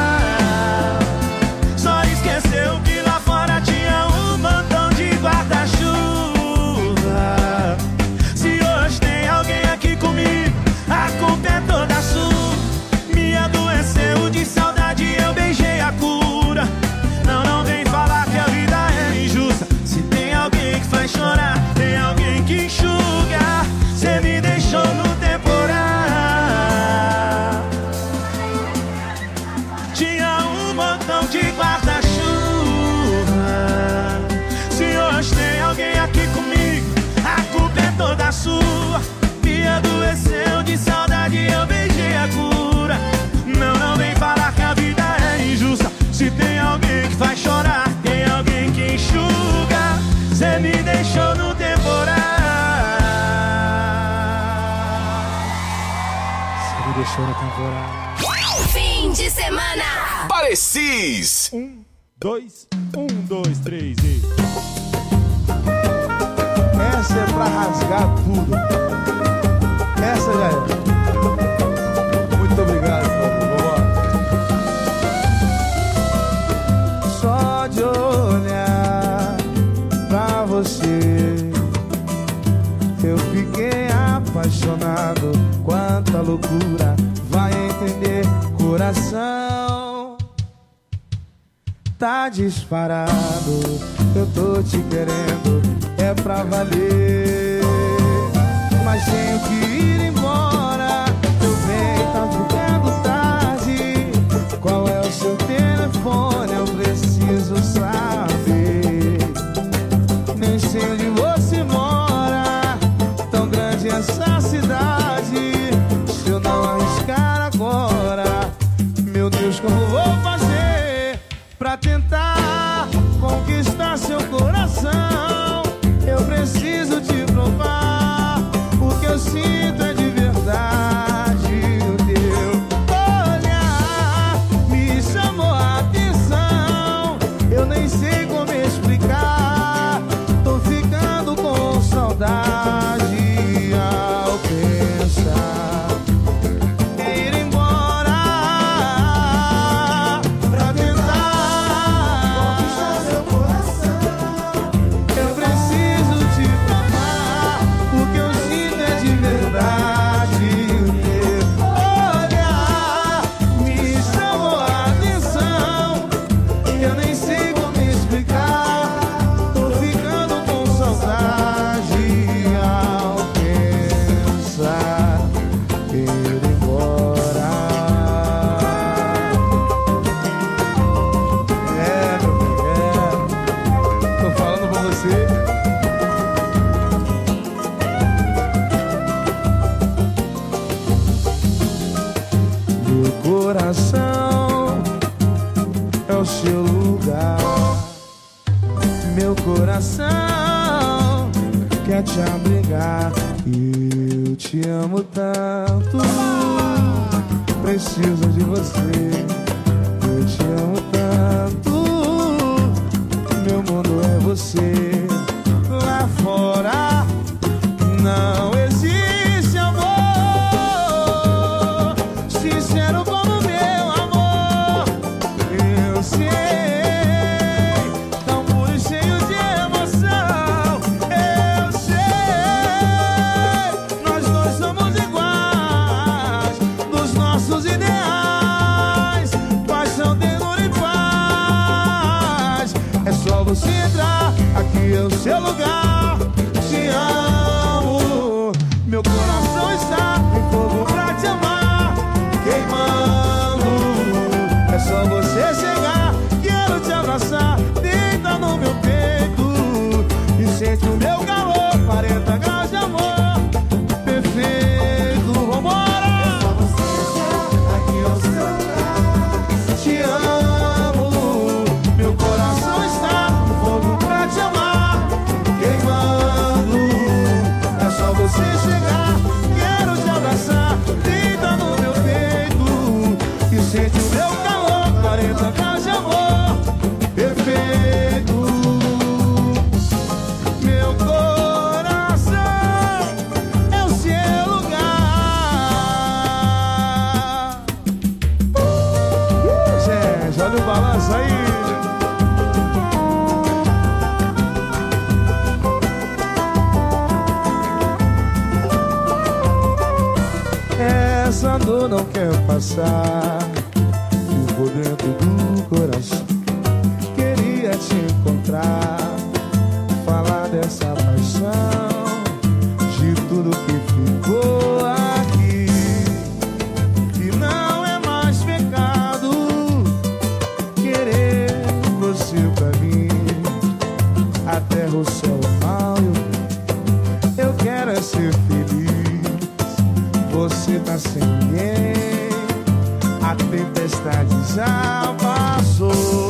[SPEAKER 7] Só esqueceu que lá fora tinha um montão de guarda-chuva. Se hoje tem alguém aqui comigo, a culpa é toda sua. Me adoeceu de saudade, eu beijei a cura. Não vem falar que a vida é injusta. Se tem alguém que faz chorar, tem alguém que enxuga. Cê me deixou no temporal. Tinha um montão de guarda-chuva. Se hoje tem alguém aqui comigo, a culpa é toda sua. Me adoeceu de saudade, eu beijei a cura. Não vem falar que a vida é injusta. Se tem alguém que faz chorar, tem alguém que enxuga. Cê me deixou no temporal. Cê me deixou no temporal.
[SPEAKER 2] Fim de semana.
[SPEAKER 3] Parecis.
[SPEAKER 7] 1, 2, 1, 2, 3 e...
[SPEAKER 8] Essa é pra rasgar tudo. Essa já é. Muito obrigado, vovó. Só de olhar pra você essa loucura, vai entender, coração tá disparado. Eu tô te querendo, é pra valer, mas tenho que ir embora. Eu venho, tá ficando tarde. Qual é o seu telefone? Eu preciso saber. Nem sei onde você mora, tão grande essa cidade. Se eu não arriscar agora, meu Deus, como vou fazer pra tentar conquistar seu coração? Eu preciso te provar o que eu sinto é de verdade. O teu olhar me chamou a atenção. Eu nem sei como explicar, tô ficando com saudade ao pensar em ir embora pra tentar conquistar seu coração. Eu preciso te provar o que eu sinto é de verdade. O teu olhar me chamou a atenção. Eu nem sei como explicar, tô ficando com saudade ao pensar em ir embora. Tô falando pra você. Meu coração é o seu lugar. Meu coração quer te abrigar. Eu te amo tanto, preciso de você. Eu te amo tanto, meu mundo é você. Lá fora não existe amor sincero como meu amor. Eu sei, tão puro e cheio de emoção. Eu sei, nós dois somos iguais nos nossos ideais. Paixão, ternura e paz. É só você entrar, aqui é o seu lugar. Te amo, meu coração está em fogo pra te amar, queimando. É só você chegar, quero te abraçar. Deita no meu peito e sente o meu calor. 40 graus de amor, perfeito. Vambora! É só você chegar, aqui é o seu lugar. Te amo, meu coração está em fogo pra te amar, queimando. É só você chegar, quero te abraçar. Deita no meu peito e sente o meu calor. 40 graus de amor, perfeito. Meu coração é o seu lugar. Gente, olha o balanço aí. Essa dor não quer passar, ficou dentro do coração. Queria te encontrar, falar dessa paixão, de tudo que ficou aqui. E não é mais pecado querer você pra mim. A terra, o céu, o mal, eu quero é ser feliz. Você tá sem ninguém, a tempestade já passou.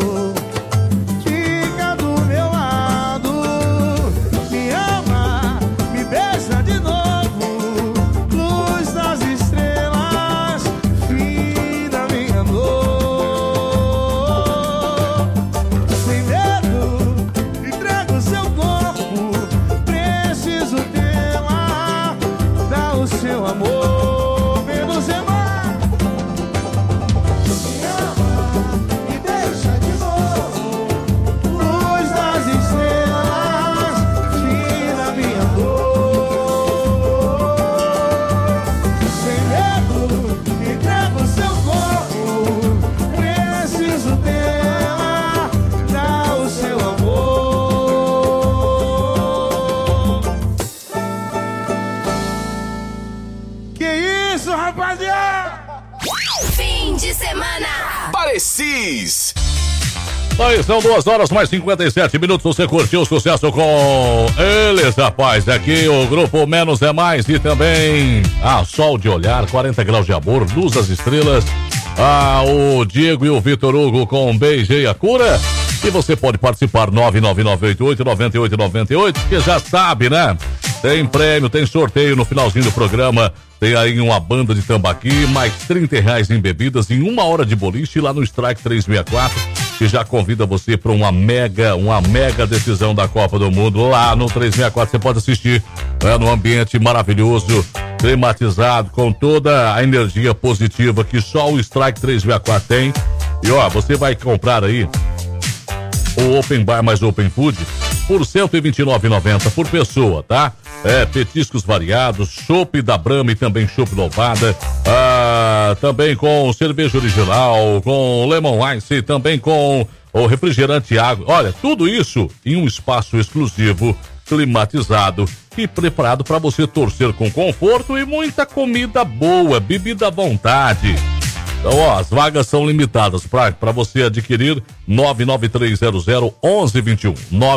[SPEAKER 13] Parecis.
[SPEAKER 1] Aí são 2 horas mais 57 minutos. Você curtiu o sucesso com eles, rapaz. Aqui o grupo Menos é Mais e também Sol de Olhar, 40 graus de amor, Luz das Estrelas. O Diego e o Vitor Hugo com Beijei a Cura. E você pode participar 99988-9898, que já sabe, né? Tem prêmio, tem sorteio no finalzinho do programa. Tem aí uma banda de tambaqui, mais R$30 em bebidas, em 1 hora de boliche lá no Strike 364, que já convida você para uma mega decisão da Copa do Mundo. Lá no 364 você pode assistir, num ambiente maravilhoso, climatizado, com toda a energia positiva que só o Strike 364 tem. E você vai comprar aí o Open Bar mais Open Food por R$129,90 por pessoa, tá? Petiscos variados, chopp da Brahma e também chopp Louvada, também com cerveja original, com lemon ice, também com o refrigerante água. Olha, tudo isso em um espaço exclusivo, climatizado e preparado para você torcer com conforto e muita comida boa, bebida à vontade. Então, as vagas são limitadas para você adquirir 99300-1121.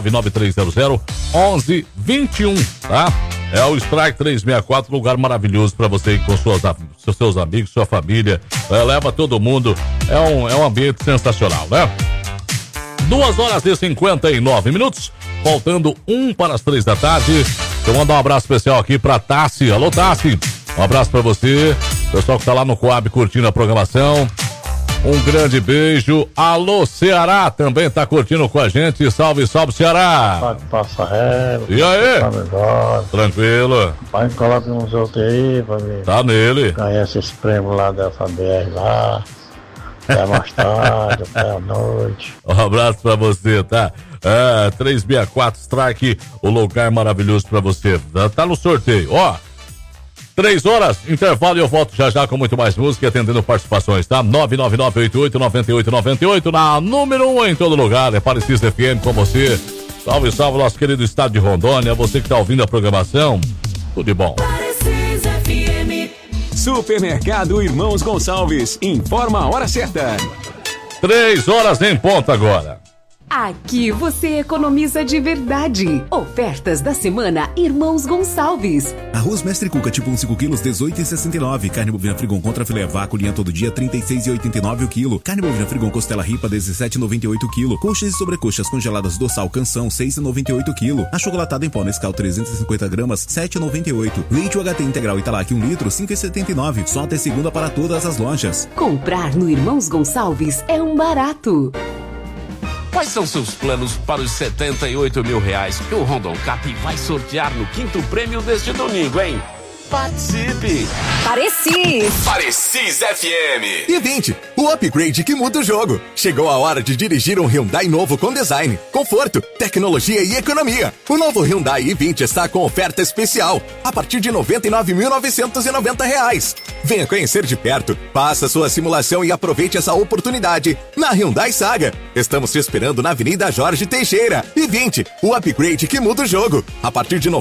[SPEAKER 1] 99300-1121, tá? É o Strike 364, lugar maravilhoso para você ir com seus amigos, sua família. Leva todo mundo. É um ambiente sensacional, né? 2 horas e 59 minutos, faltando 1 para as 3 da tarde. Eu mando um abraço especial aqui para Tassi. Alô, Tassi. Um abraço para você. Pessoal que tá lá no Coab curtindo a programação. Um grande beijo. Alô, Ceará também tá curtindo com a gente. Salve, salve, Ceará.
[SPEAKER 9] Passa régua.
[SPEAKER 1] E aí? Tranquilo.
[SPEAKER 9] Pai, coloca no sorteio aí pra ver.
[SPEAKER 1] Tá nele.
[SPEAKER 9] Ganha esses prêmios lá dessa BR lá. Até mais tarde, até a noite.
[SPEAKER 1] Um abraço pra você, tá? 364 Strike, o lugar maravilhoso pra você. Tá no sorteio. 3 horas, intervalo e eu volto já com muito mais música, atendendo participações, tá? 99988-9898, na número 1 em todo lugar, é Parecis FM com você. Salve, salve, nosso querido estado de Rondônia, você que tá ouvindo a programação, tudo de bom.
[SPEAKER 10] Parecis FM. Supermercado Irmãos Gonçalves, informa a hora certa.
[SPEAKER 1] 3 horas em ponto agora.
[SPEAKER 11] Aqui você economiza de verdade. Ofertas da semana Irmãos Gonçalves.
[SPEAKER 12] Arroz Mestre Cuca tipo 1 5 quilos, 18,69. Carne bovina Frigon contra filé vácuo, linha todo dia, 36,89 o quilo. Carne bovina Frigon costela ripa, 17,98 o quilo. Coxas e sobrecoxas congeladas dorsal Canção, 6,98 o quilo. Achocolatado em pó Nescau, 350 gramas, 7,98. Leite UHT integral Italac 1 litro, 5,79. Só até segunda para todas as lojas.
[SPEAKER 11] Comprar no Irmãos Gonçalves é um barato.
[SPEAKER 20] Quais são seus planos para os 78 mil reais que o Rondon Cap vai sortear no 5º prêmio deste domingo, hein? Participe!
[SPEAKER 10] Parecis FM. E 20, o upgrade que muda o jogo. Chegou a hora de dirigir um Hyundai novo com design, conforto, tecnologia e economia. O novo Hyundai i20 está com oferta especial, a partir de R$ 99.990. Venha conhecer de perto, faça sua simulação e aproveite essa oportunidade na Hyundai Saga. Estamos te esperando na Avenida Jorge Teixeira. i20, o upgrade que muda o jogo, a partir de R$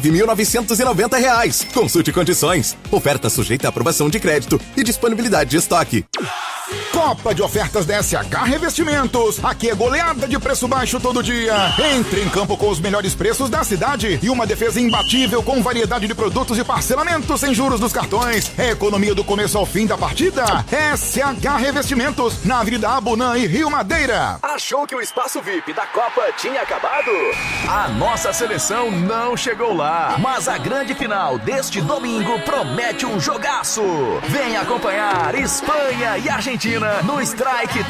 [SPEAKER 10] 99.990. Consulte condições. Oferta sujeita à aprovação de crédito e disponibilidade de estoque.
[SPEAKER 25] Copa de ofertas da SH Revestimentos. Aqui é goleada de preço baixo todo dia. Entre em campo com os melhores preços da cidade e uma defesa imbatível com variedade de produtos e parcelamento sem juros dos cartões. É economia do começo ao fim da partida. SH Revestimentos, na Avenida Abunã e Rio Madeira.
[SPEAKER 3] Achou que o espaço VIP da Copa tinha acabado? A nossa seleção não chegou lá, mas a grande final deste domingo promete um jogaço. Venha acompanhar Espanha e Argentina no Strike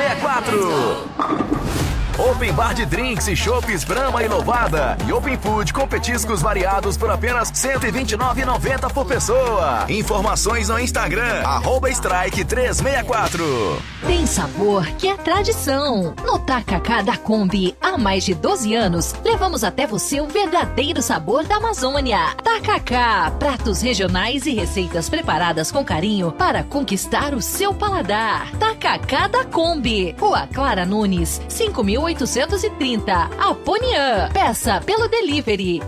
[SPEAKER 3] 364. Open Bar de drinks e chopps Brahma e Louvada. E Open Food com petiscos variados por apenas R$ 129,90 por pessoa. Informações no Instagram, @Strike364.
[SPEAKER 26] Tem sabor que é tradição. No Tacacá da Kombi, há mais de 12 anos, levamos até você o verdadeiro sabor da Amazônia. Tacacá, pratos regionais e receitas preparadas com carinho para conquistar o seu paladar. Tacacá da Kombi, Rua Clara Nunes, 5.800 430. Aponian. Peça pelo delivery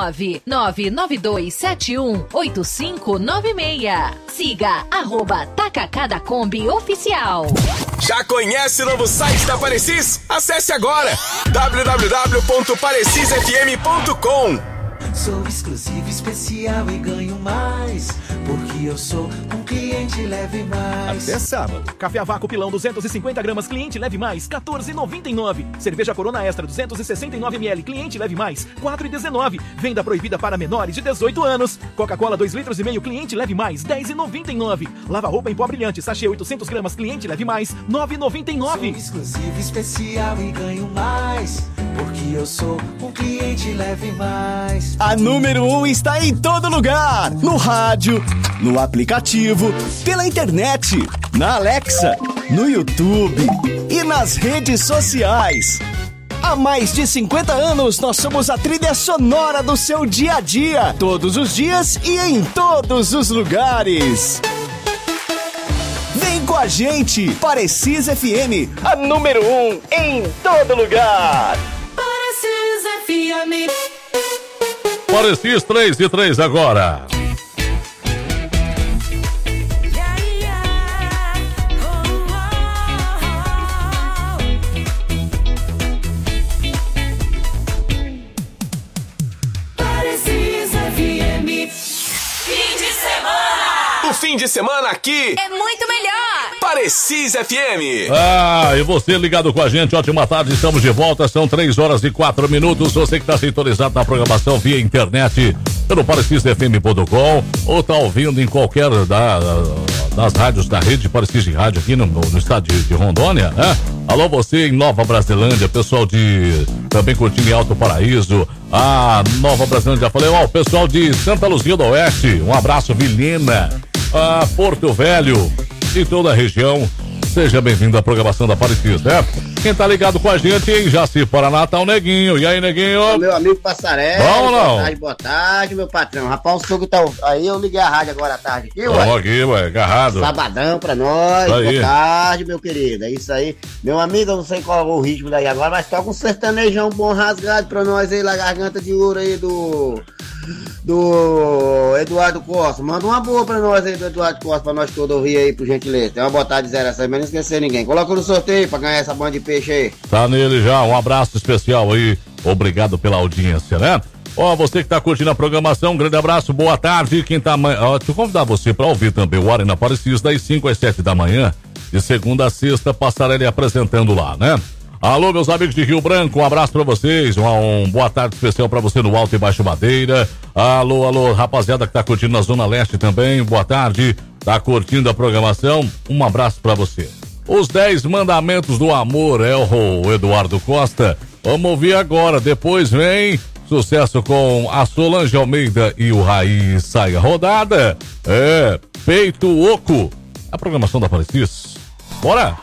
[SPEAKER 26] 69-99271-8596. Siga @Tacacá da Kombi Oficial.
[SPEAKER 13] Já conhece o novo site da Parecis? Acesse agora www.parecisfm.com.
[SPEAKER 7] Sou exclusivo, especial e ganho mais, porque eu sou um cliente leve mais.
[SPEAKER 14] Até sábado. Café a vácuo pilão 250 gramas, cliente leve mais, R$14,99. Cerveja Corona Extra 269 ml, cliente leve mais, R$4,19. Venda proibida para menores de 18 anos. Coca-Cola 2,5 litros, cliente leve mais, R$10,99. Lava roupa em pó brilhante, sachê 800 gramas, cliente leve mais, R$9,99.
[SPEAKER 7] Sou exclusivo, especial e ganho mais, porque eu sou um cliente leve mais.
[SPEAKER 15] A número 1 está em todo lugar. No rádio, no aplicativo, pela internet, na Alexa, no YouTube e nas redes sociais. Há mais de 50 anos, nós somos a trilha sonora do seu dia a dia. Todos os dias e em todos os lugares. Vem com a gente, Parecis FM, a número 1 em todo lugar.
[SPEAKER 2] Parecis FM.
[SPEAKER 1] Parecis 3:03 agora.
[SPEAKER 2] Parecis FM. Fim de semana.
[SPEAKER 13] O fim de semana aqui
[SPEAKER 2] É muito melhor.
[SPEAKER 13] Parecis FM.
[SPEAKER 1] E você ligado com a gente, ótima tarde, estamos de volta, são 3h04. Você que está sintonizado na programação via internet pelo parecisfm.com ou tá ouvindo em qualquer das rádios da rede Parecis de Rádio aqui no estado de Rondônia, né? Alô você em Nova Brasilândia, pessoal de também curtindo em Alto Paraíso, Nova Brasilândia, já falei, o pessoal de Santa Luzia do Oeste, um abraço, Vilhena, Porto Velho e toda a região. Seja bem-vindo à programação da Parecis, né? Quem tá ligado com a gente em Jaci, Paraná, tá o Neguinho. E aí, Neguinho?
[SPEAKER 16] Meu amigo Passarelli.
[SPEAKER 1] Bom ou não?
[SPEAKER 16] Boa tarde, meu patrão. Rapaz, o Sogo tá aí, eu liguei a rádio agora à tarde aqui, ué.
[SPEAKER 1] Vamos aqui, ué, agarrado.
[SPEAKER 16] Sabadão pra nós, boa tarde, meu querido. É isso aí. Meu amigo, eu não sei qual é o ritmo daí agora, mas toca um sertanejão bom rasgado pra nós aí, na garganta de ouro aí do Eduardo Costa. Manda uma boa pra nós aí do Eduardo Costa, pra nós todos ouvir aí, por gentileza. Tem uma boa tarde zero essa aí, mas não esquecer ninguém. Coloca no sorteio pra ganhar essa banda de peixe aí.
[SPEAKER 1] Tá nele já, um abraço especial aí. Obrigado pela audiência, né? Você que tá curtindo a programação, um grande abraço, boa tarde. Quem tá deixa eu convidar você pra ouvir também o Hora na Parecis, das 5 às 7 da manhã, de segunda a sexta, Passarelli apresentando lá, né? Alô, meus amigos de Rio Branco, um abraço pra vocês, um boa tarde especial pra você no Alto e Baixo Madeira. Alô, rapaziada que tá curtindo na Zona Leste também, boa tarde, tá curtindo a programação, um abraço pra você. Os 10 mandamentos do amor, é o Eduardo Costa, vamos ouvir agora, depois vem sucesso com a Solange Almeida e o Raí Saia Rodada, Peito Oco, a programação da Parecis, bora!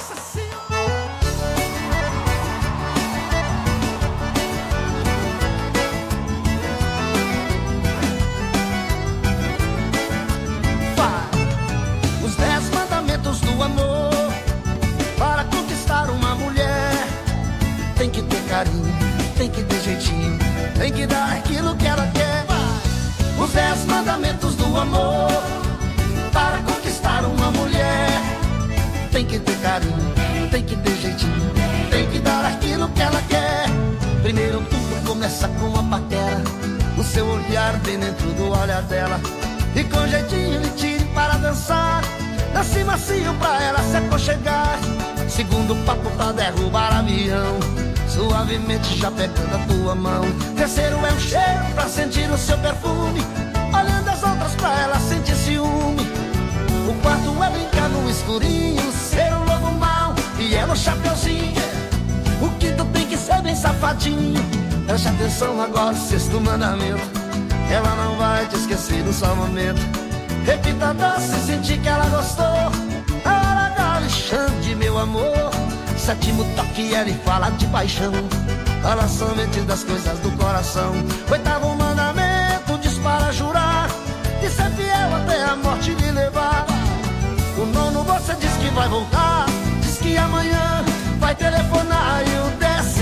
[SPEAKER 5] Tem que ter jeitinho, tem que dar aquilo que ela quer. Os 10 mandamentos do amor para conquistar uma mulher. Tem que ter carinho, tem que ter jeitinho, tem que dar aquilo que ela quer. Primeiro tudo começa com a paquera, o seu olhar bem dentro do olhar dela. E com jeitinho lhe tire para dançar, dance macio pra ela se aconchegar. Segundo papo pra derrubar avião, suavemente já pegando a tua mão. Terceiro é um cheiro pra sentir o seu perfume, olhando as outras pra ela sentir ciúme. O quarto é brincar no escurinho, ser um lobo mau e ela um chapeuzinho. O quinto tem que ser bem safadinho. Preste atenção agora, sexto mandamento, ela não vai te esquecer no só momento. Repita doce e sentir que ela gostou, na hora da Alexandre, meu amor. Sétimo toque, ela fala de paixão, fala somente das coisas do coração. Oitavo mandamento, diz para jurar, de ser fiel até a morte lhe levar. O nono você diz que vai voltar, diz que amanhã vai telefonar. E o 10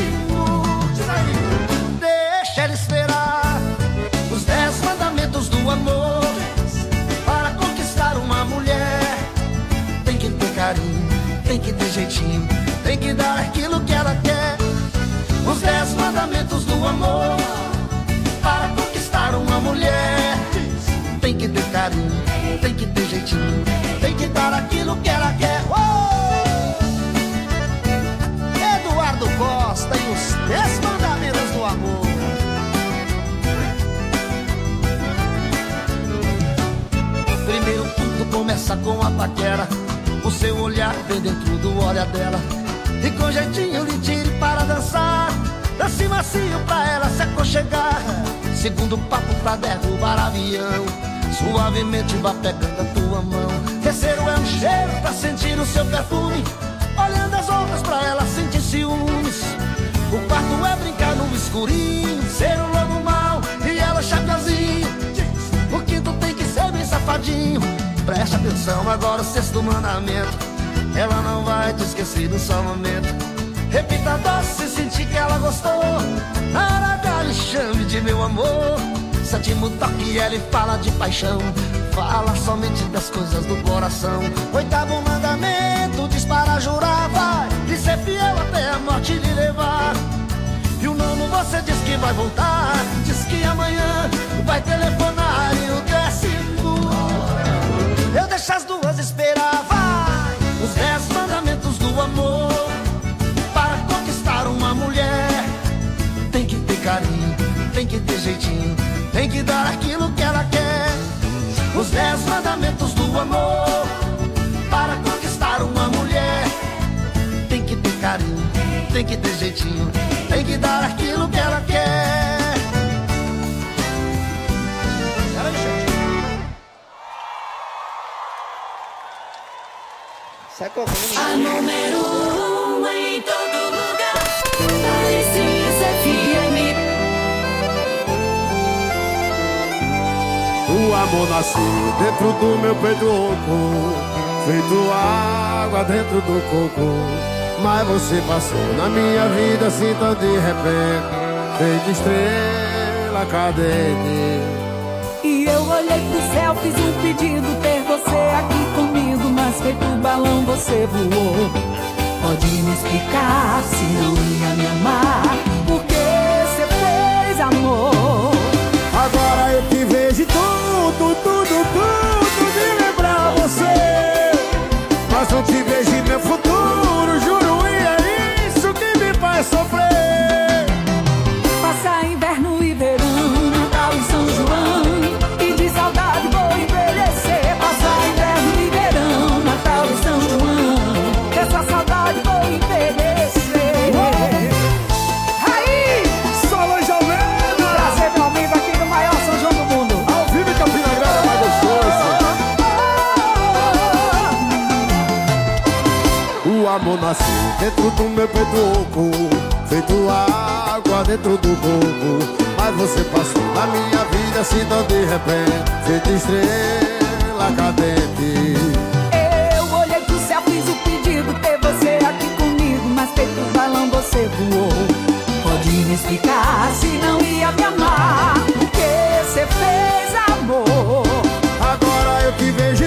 [SPEAKER 5] ter jeitinho, tem que dar aquilo que ela quer. Os 10 mandamentos do amor para conquistar uma mulher. Tem que ter carinho, tem que ter jeitinho, tem que dar aquilo que ela quer. Eduardo Costa e os 10 mandamentos do amor. Primeiro tudo começa com a paquera. O seu olhar vem dentro do olhar dela. E com jeitinho lhe tire para dançar. Dance macio pra ela se aconchegar. Segundo papo pra derrubar avião. Suavemente vá pegando a tua mão. Terceiro é um cheiro pra sentir o seu perfume. Olhando as outras pra ela sentir ciúmes. O quarto é brincar no escurinho. Ser um lobo mau e ela chapeuzinho. O quinto tem que ser bem safadinho. Preste atenção agora o sexto mandamento. Ela não vai te esquecer no só momento. Repita doce, sentir que ela gostou. Na hora dela chame de meu amor. Sétimo toque ele fala de paixão. Fala somente das coisas do coração. Oitavo mandamento diz para jurar. Vai lhe ser fiel até a morte lhe levar. E o nono você diz que vai voltar. Diz que amanhã vai telefonar. E o 10º eu deixo as duas esperar. Vai! Os 10 mandamentos do amor para conquistar uma mulher. Tem que ter carinho, tem que ter jeitinho, tem que dar aquilo que ela quer. Os 10 mandamentos do amor para conquistar uma mulher. Tem que ter carinho, tem que ter jeitinho, tem que dar aquilo que ela quer.
[SPEAKER 2] A número 1 em todo lugar. Parecis FM.
[SPEAKER 5] O amor nasceu dentro do meu peito rouco, feito água dentro do coco. Mas você passou na minha vida assim tão de repente, feito estrela cadente.
[SPEAKER 2] E eu olhei pro céu, fiz um pedido, ter você aqui comigo. Mas feito balão você voou. Pode me explicar se não ia me amar? Por que você fez amor?
[SPEAKER 5] Agora eu te vejo tudo de lembrar você. Mas não te vejo em meu futuro, juro, e é isso que me faz sofrer.
[SPEAKER 2] Passa inverno e verão, Natal e São João, e de saudade vou envelhecer. Passa inverno e verão, Natal e São João, dessa saudade vou envelhecer.
[SPEAKER 5] Aí, Solange Almeida!
[SPEAKER 2] Prazer, meu amigo, aqui no maior São João do mundo.
[SPEAKER 5] Ao vivo em Campina Grande, mais gostoso. O amor nasceu dentro do meu peito rouco, feito água dentro do coco. Mas você passou na minha vida assim tão de repente, feito estrela cadente.
[SPEAKER 2] Eu olhei pro céu, fiz o pedido, ter você aqui comigo. Mas feito balão você voou. Pode me explicar se não ia me amar? Por que você fez amor?
[SPEAKER 5] Agora eu te vejo